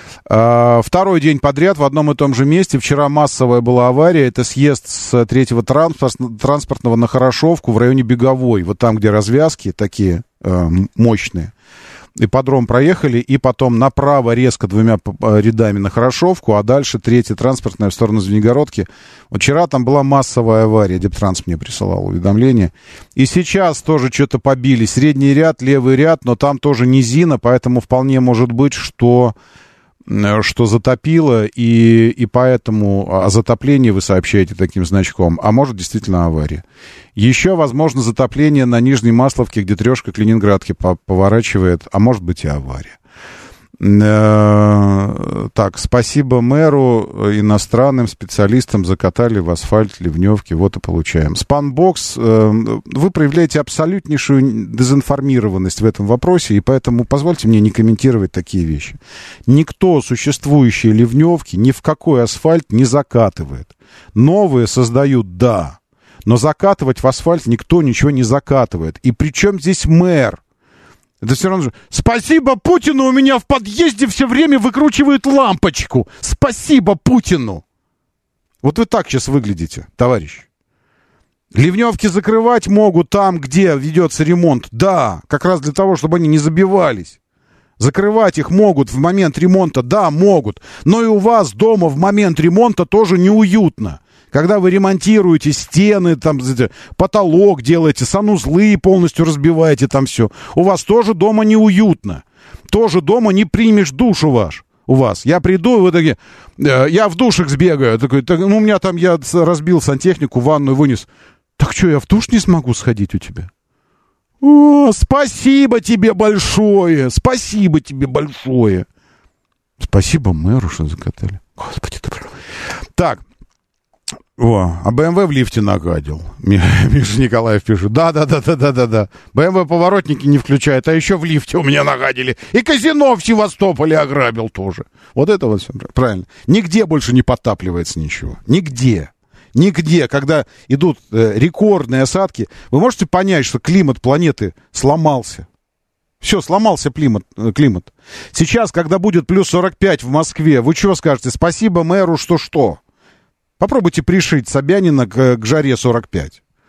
А, второй день подряд в одном и том же месте. Вчера массовая была авария. Это съезд с третьего транспортного на Хорошовку в районе Беговой. Вот там, где развязки такие э, мощные. Ипподром проехали, и потом направо резко двумя рядами на Хорошовку, а дальше третья транспортная в сторону Звенигородки. Вчера там была массовая авария, Дептранс мне присылал уведомление. И сейчас тоже что-то побили. Средний ряд, левый ряд, но там тоже низина, поэтому вполне может быть, что, что затопило, и, и поэтому о затоплении вы сообщаете таким значком, а может действительно авария. Еще, возможно, затопление на Нижней Масловке, где трешка к Ленинградке поворачивает, а может быть и авария. Так, спасибо мэру, иностранным специалистам закатали в асфальт ливневки, вот и получаем. Спанбокс, вы проявляете абсолютнейшую дезинформированность в этом вопросе, и поэтому позвольте мне не комментировать такие вещи. Никто существующие ливневки ни в какой асфальт не закатывает. Новые создают, да, но закатывать в асфальт никто ничего не закатывает. И при чем здесь мэр? Это все равно же... Спасибо Путину, у меня в подъезде все время выкручивают лампочку. Спасибо Путину. Вот вы так сейчас выглядите, товарищ. Ливневки закрывать могут там, где ведется ремонт. Да, как раз для того, чтобы они не забивались. Закрывать их могут в момент ремонта. Да, могут. Но и у вас дома в момент ремонта тоже неуютно. Когда вы ремонтируете стены, там, потолок делаете, санузлы полностью разбиваете, там все. У вас тоже дома неуютно. Тоже дома не примешь душу ваш. У вас. Я приду, и вы такие, э, я в душик сбегаю. Такой, так, ну, у меня там, я разбил сантехнику, ванную вынес. Так что, я в душ не смогу сходить у тебя? О, спасибо тебе большое. Спасибо тебе большое. Спасибо мэру, что закатали. Господи, ты... Так. О, а БМВ в лифте нагадил. Миша Николаев пишет. Да-да-да-да-да-да. БМВ поворотники не включает, а еще в лифте у меня нагадили. И казино в Севастополе ограбил тоже. Вот это вот все правильно. Нигде больше не подтапливается ничего. Нигде. Нигде. Когда идут э, рекордные осадки, вы можете понять, что климат планеты сломался. Все, сломался климат, климат. Сейчас, когда будет плюс сорок пять в Москве, вы что скажете? Спасибо мэру, что-что. Попробуйте пришить Собянина к, к жаре сорок пять.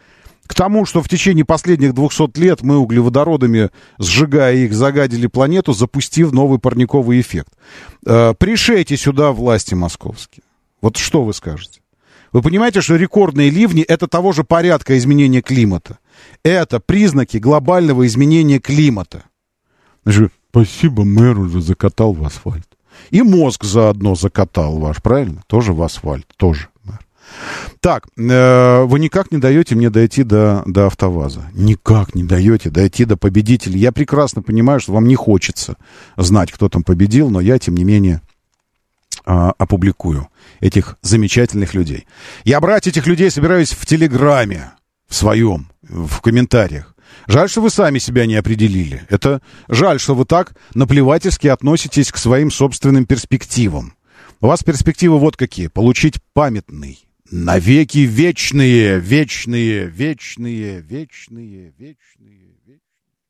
К тому, что в течение последних двухсот лет мы углеводородами, сжигая их, загадили планету, запустив новый парниковый эффект. Э, пришейте сюда власти московские. Вот что вы скажете? Вы понимаете, что рекордные ливни — это того же порядка изменения климата. Это признаки глобального изменения климата. Значит, спасибо мэру, уже закатал в асфальт. И мозг заодно закатал ваш, правильно? Тоже в асфальт, тоже. Так, э, вы никак не даете мне дойти до, до АвтоВАЗа. Никак не даете дойти до победителей. Я прекрасно понимаю, что вам не хочется знать, кто там победил, но я, тем не менее, э, опубликую этих замечательных людей. Я брать этих людей собираюсь в Телеграме, в своем, в комментариях. Жаль, что вы сами себя не определили. Это жаль, что вы так наплевательски относитесь к своим собственным перспективам. У вас перспективы вот какие. Получить памятный. Навеки вечные, вечные, вечные, вечные, вечные, вечные.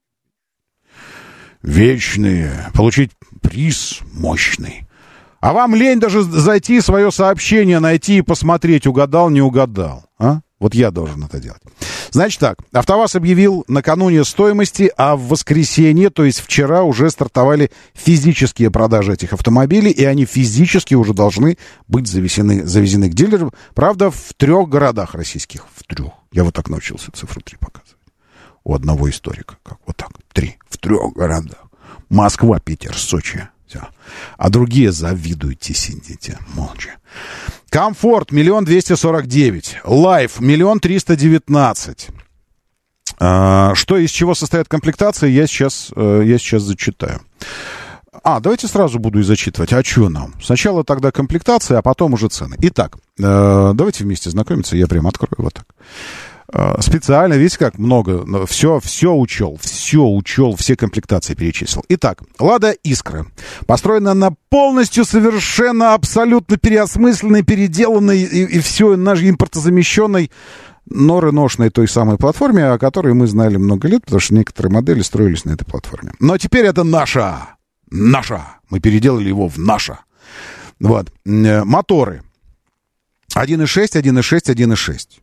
Вечные. Получить приз мощный. А вам лень даже зайти, свое сообщение найти и посмотреть, угадал, не угадал. А? Вот я должен это делать. Значит так, АвтоВАЗ объявил накануне стоимости, а в воскресенье, то есть вчера, уже стартовали физические продажи этих автомобилей, и они физически уже должны быть завезены, завезены к дилерам. Правда, в трех городах российских. В трех. Я вот так научился цифру три показывать. У одного историка. Как вот так. Три. В трех городах. Москва, Питер, Сочи. Все. А другие завидуйте, сидите молча. Комфорт миллион двести сорок девять. Лайф миллион триста девятнадцать. А, что, из чего состоит комплектация, я сейчас, я сейчас зачитаю. А, давайте сразу буду и зачитывать. А что нам? Сначала тогда комплектация, а потом уже цены. Итак, давайте вместе знакомиться. Я прям открою вот так. Специально, видите, как много, все, все учел, все учел, все комплектации перечислил. Итак, Лада Искра, построена на полностью, совершенно, абсолютно переосмысленной, переделанной и, и все нашей импортозамещенной, но реношной той самой платформе, о которой мы знали много лет, потому что некоторые модели строились на этой платформе. Но теперь это наша, наша, мы переделали его в наша. Вот, моторы один и шесть, один и шесть, один и шесть.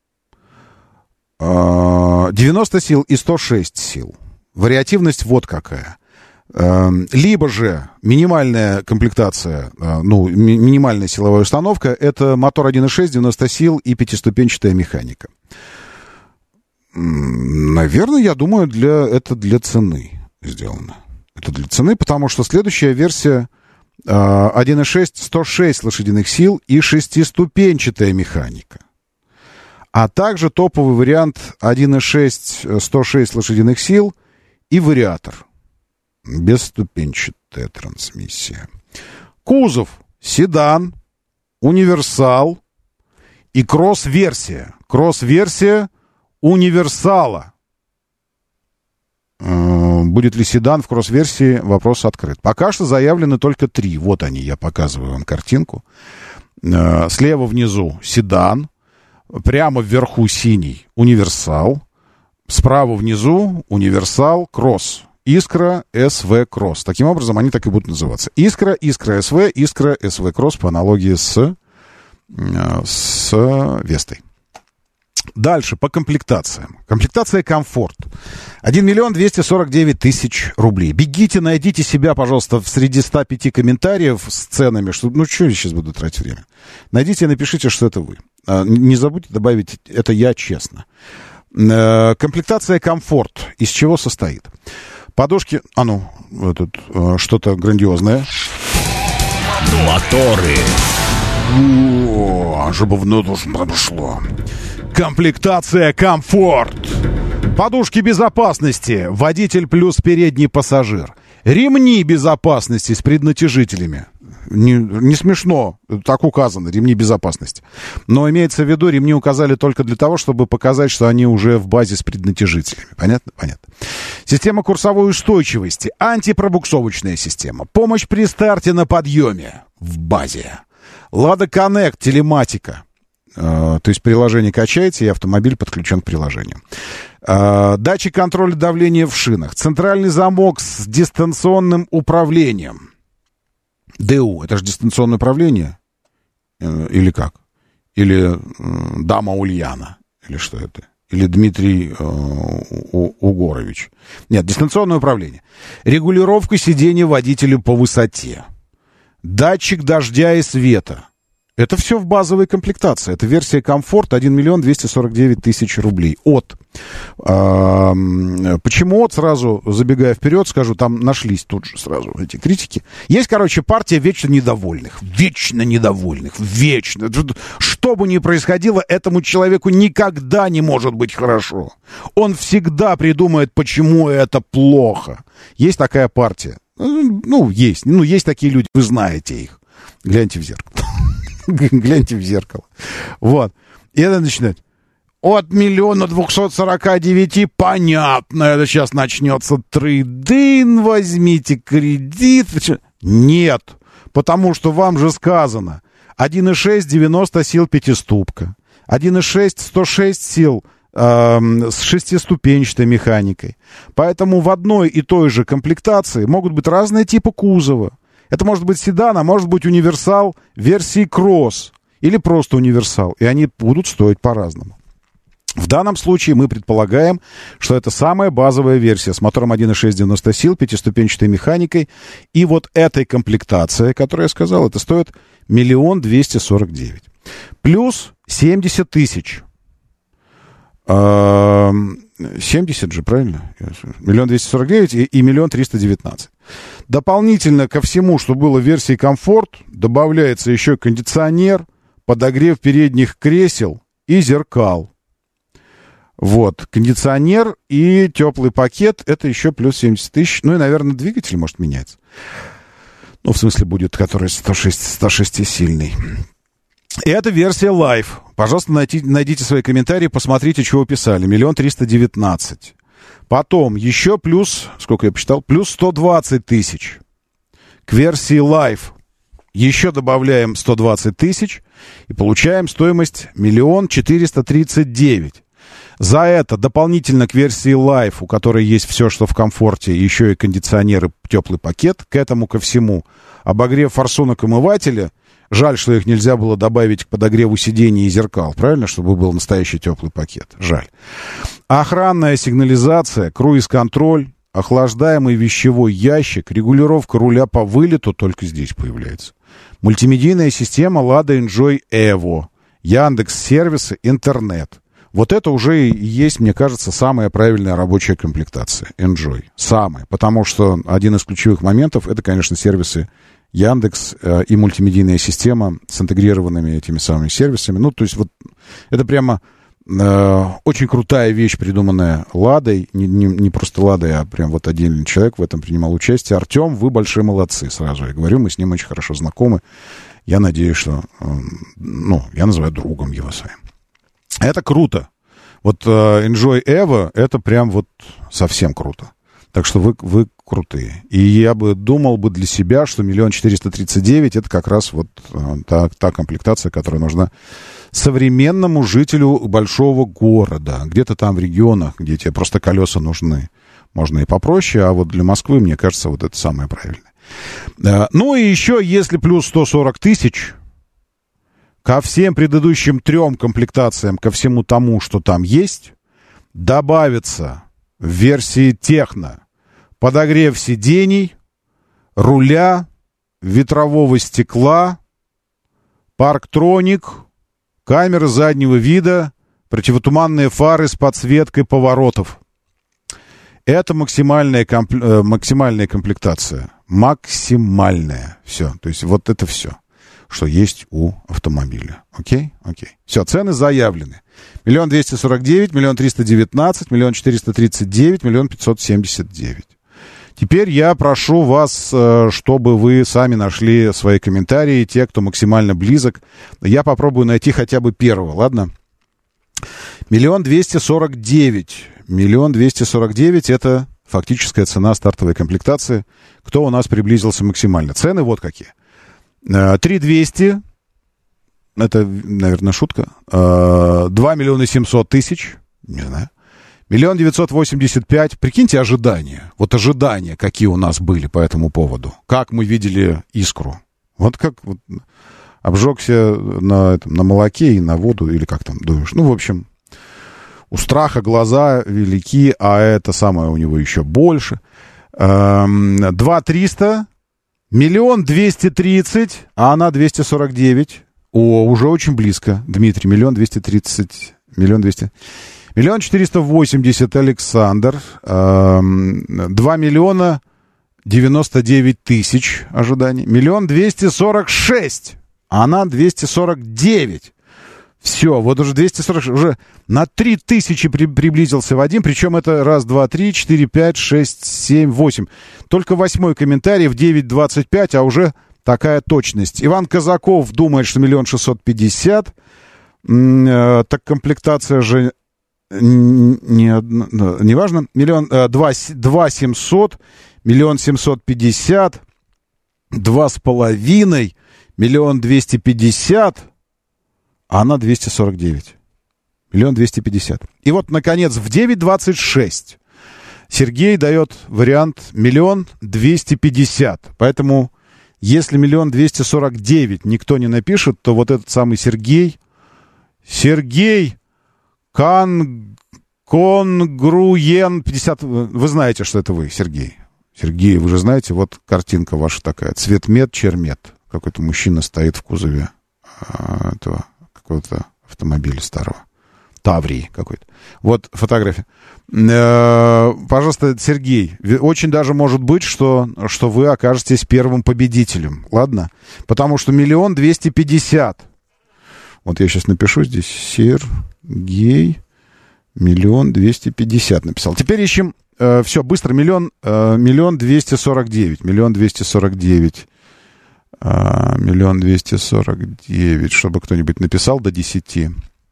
девяносто сил и сто шесть сил. Вариативность вот какая. Либо же минимальная комплектация, ну, ми- минимальная силовая установка, это мотор один и шесть, девяносто сил и пятиступенчатая механика. Наверное, я думаю, для, это для цены сделано. Это для цены, потому что следующая версия один и шесть, сто шесть лошадиных сил и шестиступенчатая механика. А также топовый вариант один и шесть, сто шесть лошадиных сил и вариатор. Бесступенчатая трансмиссия. Кузов седан, универсал и кросс-версия. Кросс-версия универсала. Будет ли седан в кросс-версии? Вопрос открыт. Пока что заявлены только три. Вот они, я показываю вам картинку. Слева внизу седан. Прямо вверху синий универсал. Справа внизу универсал кросс. Искра эс ви Кросс. Таким образом, они так и будут называться. Искра, Искра эс ви, Искра эс ви Кросс по аналогии с, с Вестой. Дальше по комплектациям. Комплектация комфорт. один миллион двести сорок девять тысяч рублей. Бегите, найдите себя, пожалуйста, среди ста пяти комментариев с ценами. Что, ну, что я сейчас буду тратить время? Найдите и напишите, что это вы. Не забудьте добавить «это я честно». Комплектация комфорт. Из чего состоит? Подушки... А ну, тут что-то грандиозное. Моторы. О, чтобы в ноту прошло. Комплектация комфорт. Подушки безопасности. Водитель плюс передний пассажир. Ремни безопасности с преднатяжителями. Не, не смешно, так указано, ремни безопасности. Но имеется в виду, ремни указали только для того, чтобы показать, что они уже в базе с преднатяжителями. Понятно? Понятно. Система курсовой устойчивости. Антипробуксовочная система. Помощь при старте на подъеме. В базе. Lada Connect, телематика. Э, то есть приложение качаете, и автомобиль подключен к приложению. Э, датчик контроля давления в шинах. Центральный замок с дистанционным управлением. ДУ, это же дистанционное управление? Или как? Или э, дама Ульяна? Или что это? или Дмитрий э, Угорович. Нет, дистанционное управление. Регулировка сидения водителя по высоте. Датчик дождя и света. Это все в базовой комплектации. Это версия комфорт один миллион двести сорок девять тысяч рублей. От. А, почему от? Сразу забегая вперед, скажу, там нашлись тут же сразу эти критики. Есть, короче, партия вечно недовольных. Вечно недовольных. Вечно. Что бы ни происходило, этому человеку никогда не может быть хорошо. Он всегда придумает, почему это плохо. Есть такая партия. Ну, есть. Ну, есть такие люди. Вы знаете их. Гляньте в зеркало. Гляньте в зеркало. Вот. И это начинает. От миллиона двухсот сорока девяти, понятно, это сейчас начнется трейд-ин, возьмите кредит. Нет, потому что вам же сказано, один и шесть девяносто сил пятиступка, один и шесть сто шесть сил э, с шестиступенчатой механикой. Поэтому в одной и той же комплектации могут быть разные типы кузова. Это может быть седан, а может быть универсал версии кросс или просто универсал, и они будут стоить по-разному. В данном случае мы предполагаем, что это самая базовая версия с мотором один и шесть девяносто сил, пятиступенчатой механикой, и вот этой комплектация, которую я сказал, это стоит миллион двести сорок девять. Плюс семьдесят тысяч. семьдесят же, правильно? миллион двести сорок девять и миллион триста девятнадцать. Дополнительно ко всему, что было в версии комфорт, добавляется еще кондиционер, подогрев передних кресел и зеркал. Вот, кондиционер и теплый пакет, это еще плюс семьдесят тысяч. Ну и, наверное, двигатель может меняться. Ну, в смысле, будет, который сто шестисильный. И это версия Life. Пожалуйста, найдите, найдите свои комментарии, посмотрите, чего писали. миллион триста девятнадцать. Потом еще плюс, сколько я посчитал, плюс сто двадцать тысяч. К версии Life еще добавляем сто двадцать тысяч и получаем стоимость миллион четыреста тридцать девять. За это дополнительно к версии Life, у которой есть все, что в комфорте, еще и кондиционер и теплый пакет, к этому ко всему обогрев форсунок омывателя. Жаль, что их нельзя было добавить к подогреву сидений и зеркал, правильно, чтобы был настоящий теплый пакет. Жаль. Охранная сигнализация, круиз-контроль, охлаждаемый вещевой ящик, регулировка руля по вылету только здесь появляется. Мультимедийная система Lada Enjoy Evo, Яндекс-сервисы, интернет. Вот это уже и есть, мне кажется, самая правильная рабочая комплектация. Enjoy. Самая. Потому что один из ключевых моментов — это, конечно, сервисы Яндекс э, и мультимедийная система с интегрированными этими самыми сервисами. Ну, то есть вот это прямо э, очень крутая вещь, придуманная Ладой. Не, не, не просто Ладой, а прям вот отдельный человек в этом принимал участие. Артем, вы большие молодцы, сразу я говорю. Мы с ним очень хорошо знакомы. Я надеюсь, что... Э, ну, я называю другом его своим. Это круто. Вот э, Enjoy Evo — это прям вот совсем круто. Так что вы, вы крутые. И я бы думал бы для себя, что миллион четыреста тридцать девять — это как раз вот та, та комплектация, которая нужна современному жителю большого города. Где-то там в регионах, где тебе просто колеса нужны, можно и попроще, а вот для Москвы, мне кажется, вот это самое правильное. Ну и еще, если плюс сто сорок тысяч, ко всем предыдущим трем комплектациям, ко всему тому, что там есть, добавится в версии техно подогрев сидений, руля, ветрового стекла, парктроник, камеры заднего вида, противотуманные фары с подсветкой поворотов. Это максимальная, комп... максимальная комплектация. Максимальная. Все. То есть вот это все, что есть у автомобиля. Окей? Окей. Все, цены заявлены. Миллион двести сорок девять, миллион триста девятнадцать, миллион четыреста тридцать девять, миллион пятьсот семьдесят девять. Теперь я прошу вас, чтобы вы сами нашли свои комментарии, те, кто максимально близок. Я попробую найти хотя бы первого, ладно? Миллион двести сорок девять. Миллион двести сорок девять — это фактическая цена стартовой комплектации. Кто у нас приблизился максимально? Цены вот какие. три двести, это, наверное, шутка. два миллиона семьсот тысяч, не знаю. Миллион девятьсот восемьдесят пять. Прикиньте ожидания. Вот ожидания, какие у нас были по этому поводу. Как мы видели искру. Вот как вот, обжегся на, этом, на молоке и на воду, или как там думаешь. Ну, в общем, У страха глаза велики, а это самое у него еще больше. два триста, миллион двести тридцать, а она двести сорок девять. О, уже очень близко, Дмитрий, миллион двести тридцать, миллион двести... Миллион четыреста восемьдесят, Александр. Два миллиона девяносто девять тысяч ожиданий. Миллион двести сорок шесть, а она двести сорок девять. Все, вот уже двести сорок шесть, уже на три тысячи при, приблизился Вадим, причем это раз, два, три, четыре, пять, шесть, семь, восемь. Только восьмой комментарий в девять двадцать пять, а уже такая точность. Иван Казаков думает, что миллион шестьсот пятьдесят. М-м, так комплектация же не, одна, не важно. Миллион, э, два, два семьсот, миллион семьсот пятьдесят, два с половиной, миллион двести пятьдесят, а она двести сорок девять. Миллион двести пятьдесят. И вот, наконец, в девять двадцать шесть Сергей дает вариант миллион двести пятьдесят. Поэтому, если миллион двести сорок девять никто не напишет, то вот этот самый Сергей, Сергей Кон... Конгруен пятьдесят... Вы знаете, что это вы, Сергей. Сергей, вы же знаете, вот картинка ваша такая. Цветмет, чермет. Какой-то мужчина стоит в кузове а, этого какого-то автомобиля старого. Таврии какой-то. Вот фотография. Э, пожалуйста, Сергей, очень даже может быть, что, что вы окажетесь первым победителем. Ладно? Потому что миллион двести пятьдесят. Вот я сейчас напишу здесь. Сергей, миллион двести пятьдесят написал. Теперь ищем, э, все, быстро, миллион, э, миллион двести сорок девять. Миллион двести сорок девять. Э, миллион двести сорок девять. Чтобы кто-нибудь написал до десяти.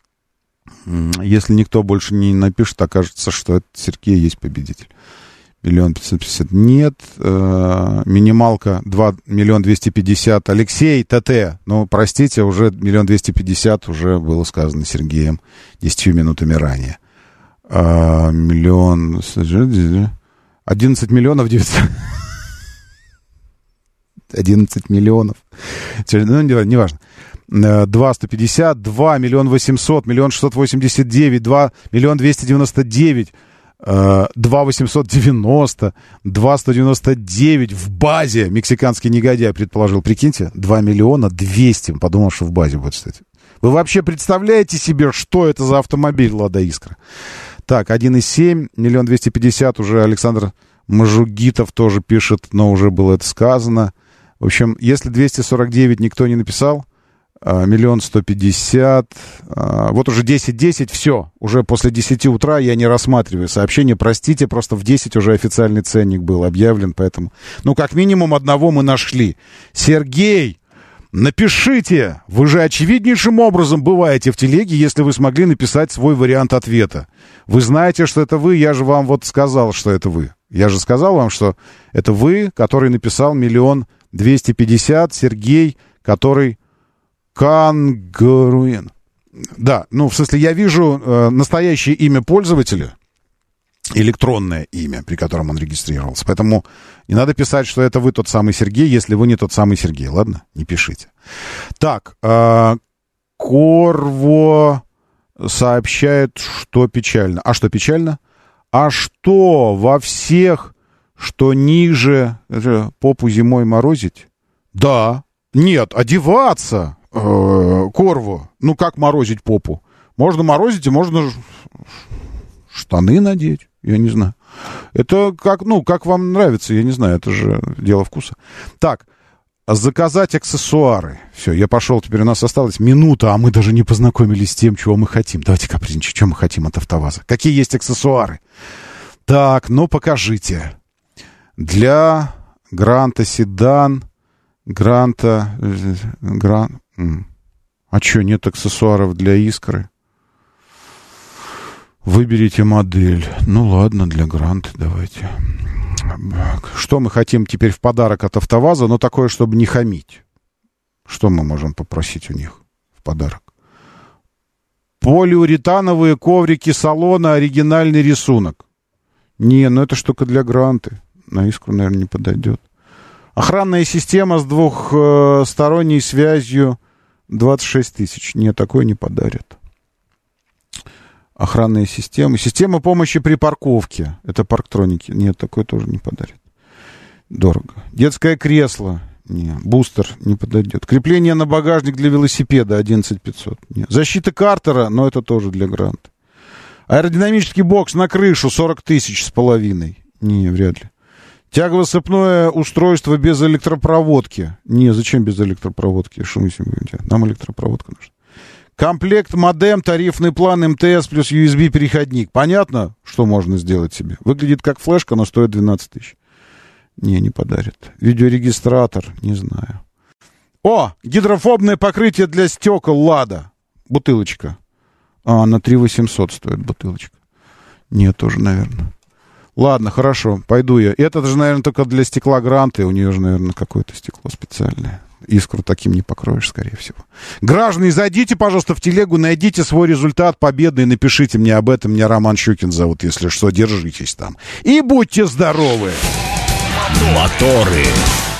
Если никто больше не напишет, окажется, что это Сергей есть победитель. Миллион пятьсот пятьдесят нет. Э, минималка два миллиона двести пятьдесят. Алексей ТТ. Ну, простите, уже миллион двести пятьдесят уже было сказано Сергеем десятью минутами ранее. Э, миллион... одиннадцать миллионов девятьсот... одиннадцать миллионов. Ну, не важно. два сто пятьдесят, два миллиона восемьсот, миллион шестьсот восемьдесят девять, два миллиона двести девяносто девять, два восемьсот девяносто, два сто девяносто девять в базе. Мексиканский негодяй предположил, прикиньте, два миллиона двести. Подумал, что в базе будет стоять. Вы вообще представляете себе, что это за автомобиль «Лада Искра»? Так, один и семь, миллион двести пятьдесят уже Александр Мажугитов тоже пишет, но уже было это сказано. В общем, если двести сорок девять никто не написал, миллион сто пятьдесят, вот уже десять десять, все, уже после десяти утра я не рассматриваю сообщения, простите, просто в десять уже официальный ценник был объявлен, поэтому, ну, как минимум одного мы нашли. Сергей, напишите, вы же очевиднейшим образом бываете в телеге, если вы смогли написать свой вариант ответа. Вы знаете, что это вы, я же вам вот сказал, что это вы. Я же сказал вам, что это вы, который написал миллион двести пятьдесят, Сергей, который... Конгруен. Да, ну, в смысле, я вижу э, настоящее имя пользователя, электронное имя, при котором он регистрировался. Поэтому не надо писать, что это вы тот самый Сергей, если вы не тот самый Сергей. Ладно? Не пишите. Так, э, Корво сообщает, что печально. А что печально? А что во всех, что ниже, попу зимой морозить? Да. Нет, одеваться. Корву. Ну, как морозить попу? Можно морозить, и можно штаны надеть. Я не знаю. Это как, ну, как вам нравится, я не знаю. Это же дело вкуса. Так, заказать аксессуары. Все, я пошел. Теперь у нас осталась минута, а мы даже не познакомились с тем, чего мы хотим. Давайте капризничать, что мы хотим от АвтоВАЗа. Какие есть аксессуары? Так, ну, покажите. Для Гранта седан, Гранта... Гран... А что, нет аксессуаров для Искры? Выберите модель. Ну ладно, для Гранта давайте. Что мы хотим теперь в подарок от АвтоВАЗа, но такое, чтобы не хамить? Что мы можем попросить у них в подарок? Полиуретановые коврики салона, оригинальный рисунок. Не, ну это штука для Гранты. На Искру, наверное, не подойдет. Охранная система с двухсторонней связью двадцать шесть тысяч. Нет, такое не подарят. Охранные системы. Система помощи при парковке. Это парктроники. Нет, такое тоже не подарит. Дорого. Детское кресло. Нет. Бустер не подойдет. Крепление на багажник для велосипеда одиннадцать пятьсот. Нет. Защита картера, но это тоже для гранта. Аэродинамический бокс на крышу сорок тысяч с половиной. Не, вряд ли. Тягово-сцепное устройство без электропроводки. Не, зачем без электропроводки? Что мы себе будем делать? Нам электропроводка нужна. Комплект модем, тарифный план эм тэ эс плюс ю эс би-переходник. Понятно, что можно сделать себе? Выглядит как флешка, но стоит двенадцать тысяч. Не, не подарит. Видеорегистратор, не знаю. О, гидрофобное покрытие для стекол «Лада». Бутылочка. А, на три тысячи восемьсот стоит бутылочка. Нет, тоже, наверное. Ладно, хорошо, пойду я. Это же, наверное, только для стекла гранты. У нее же, наверное, какое-то стекло специальное. Искру таким не покроешь, скорее всего. Граждане, зайдите, пожалуйста, в телегу, найдите свой результат победы и напишите мне об этом. Меня Роман Щукин зовут, если что, держитесь там. И будьте здоровы! Моторы.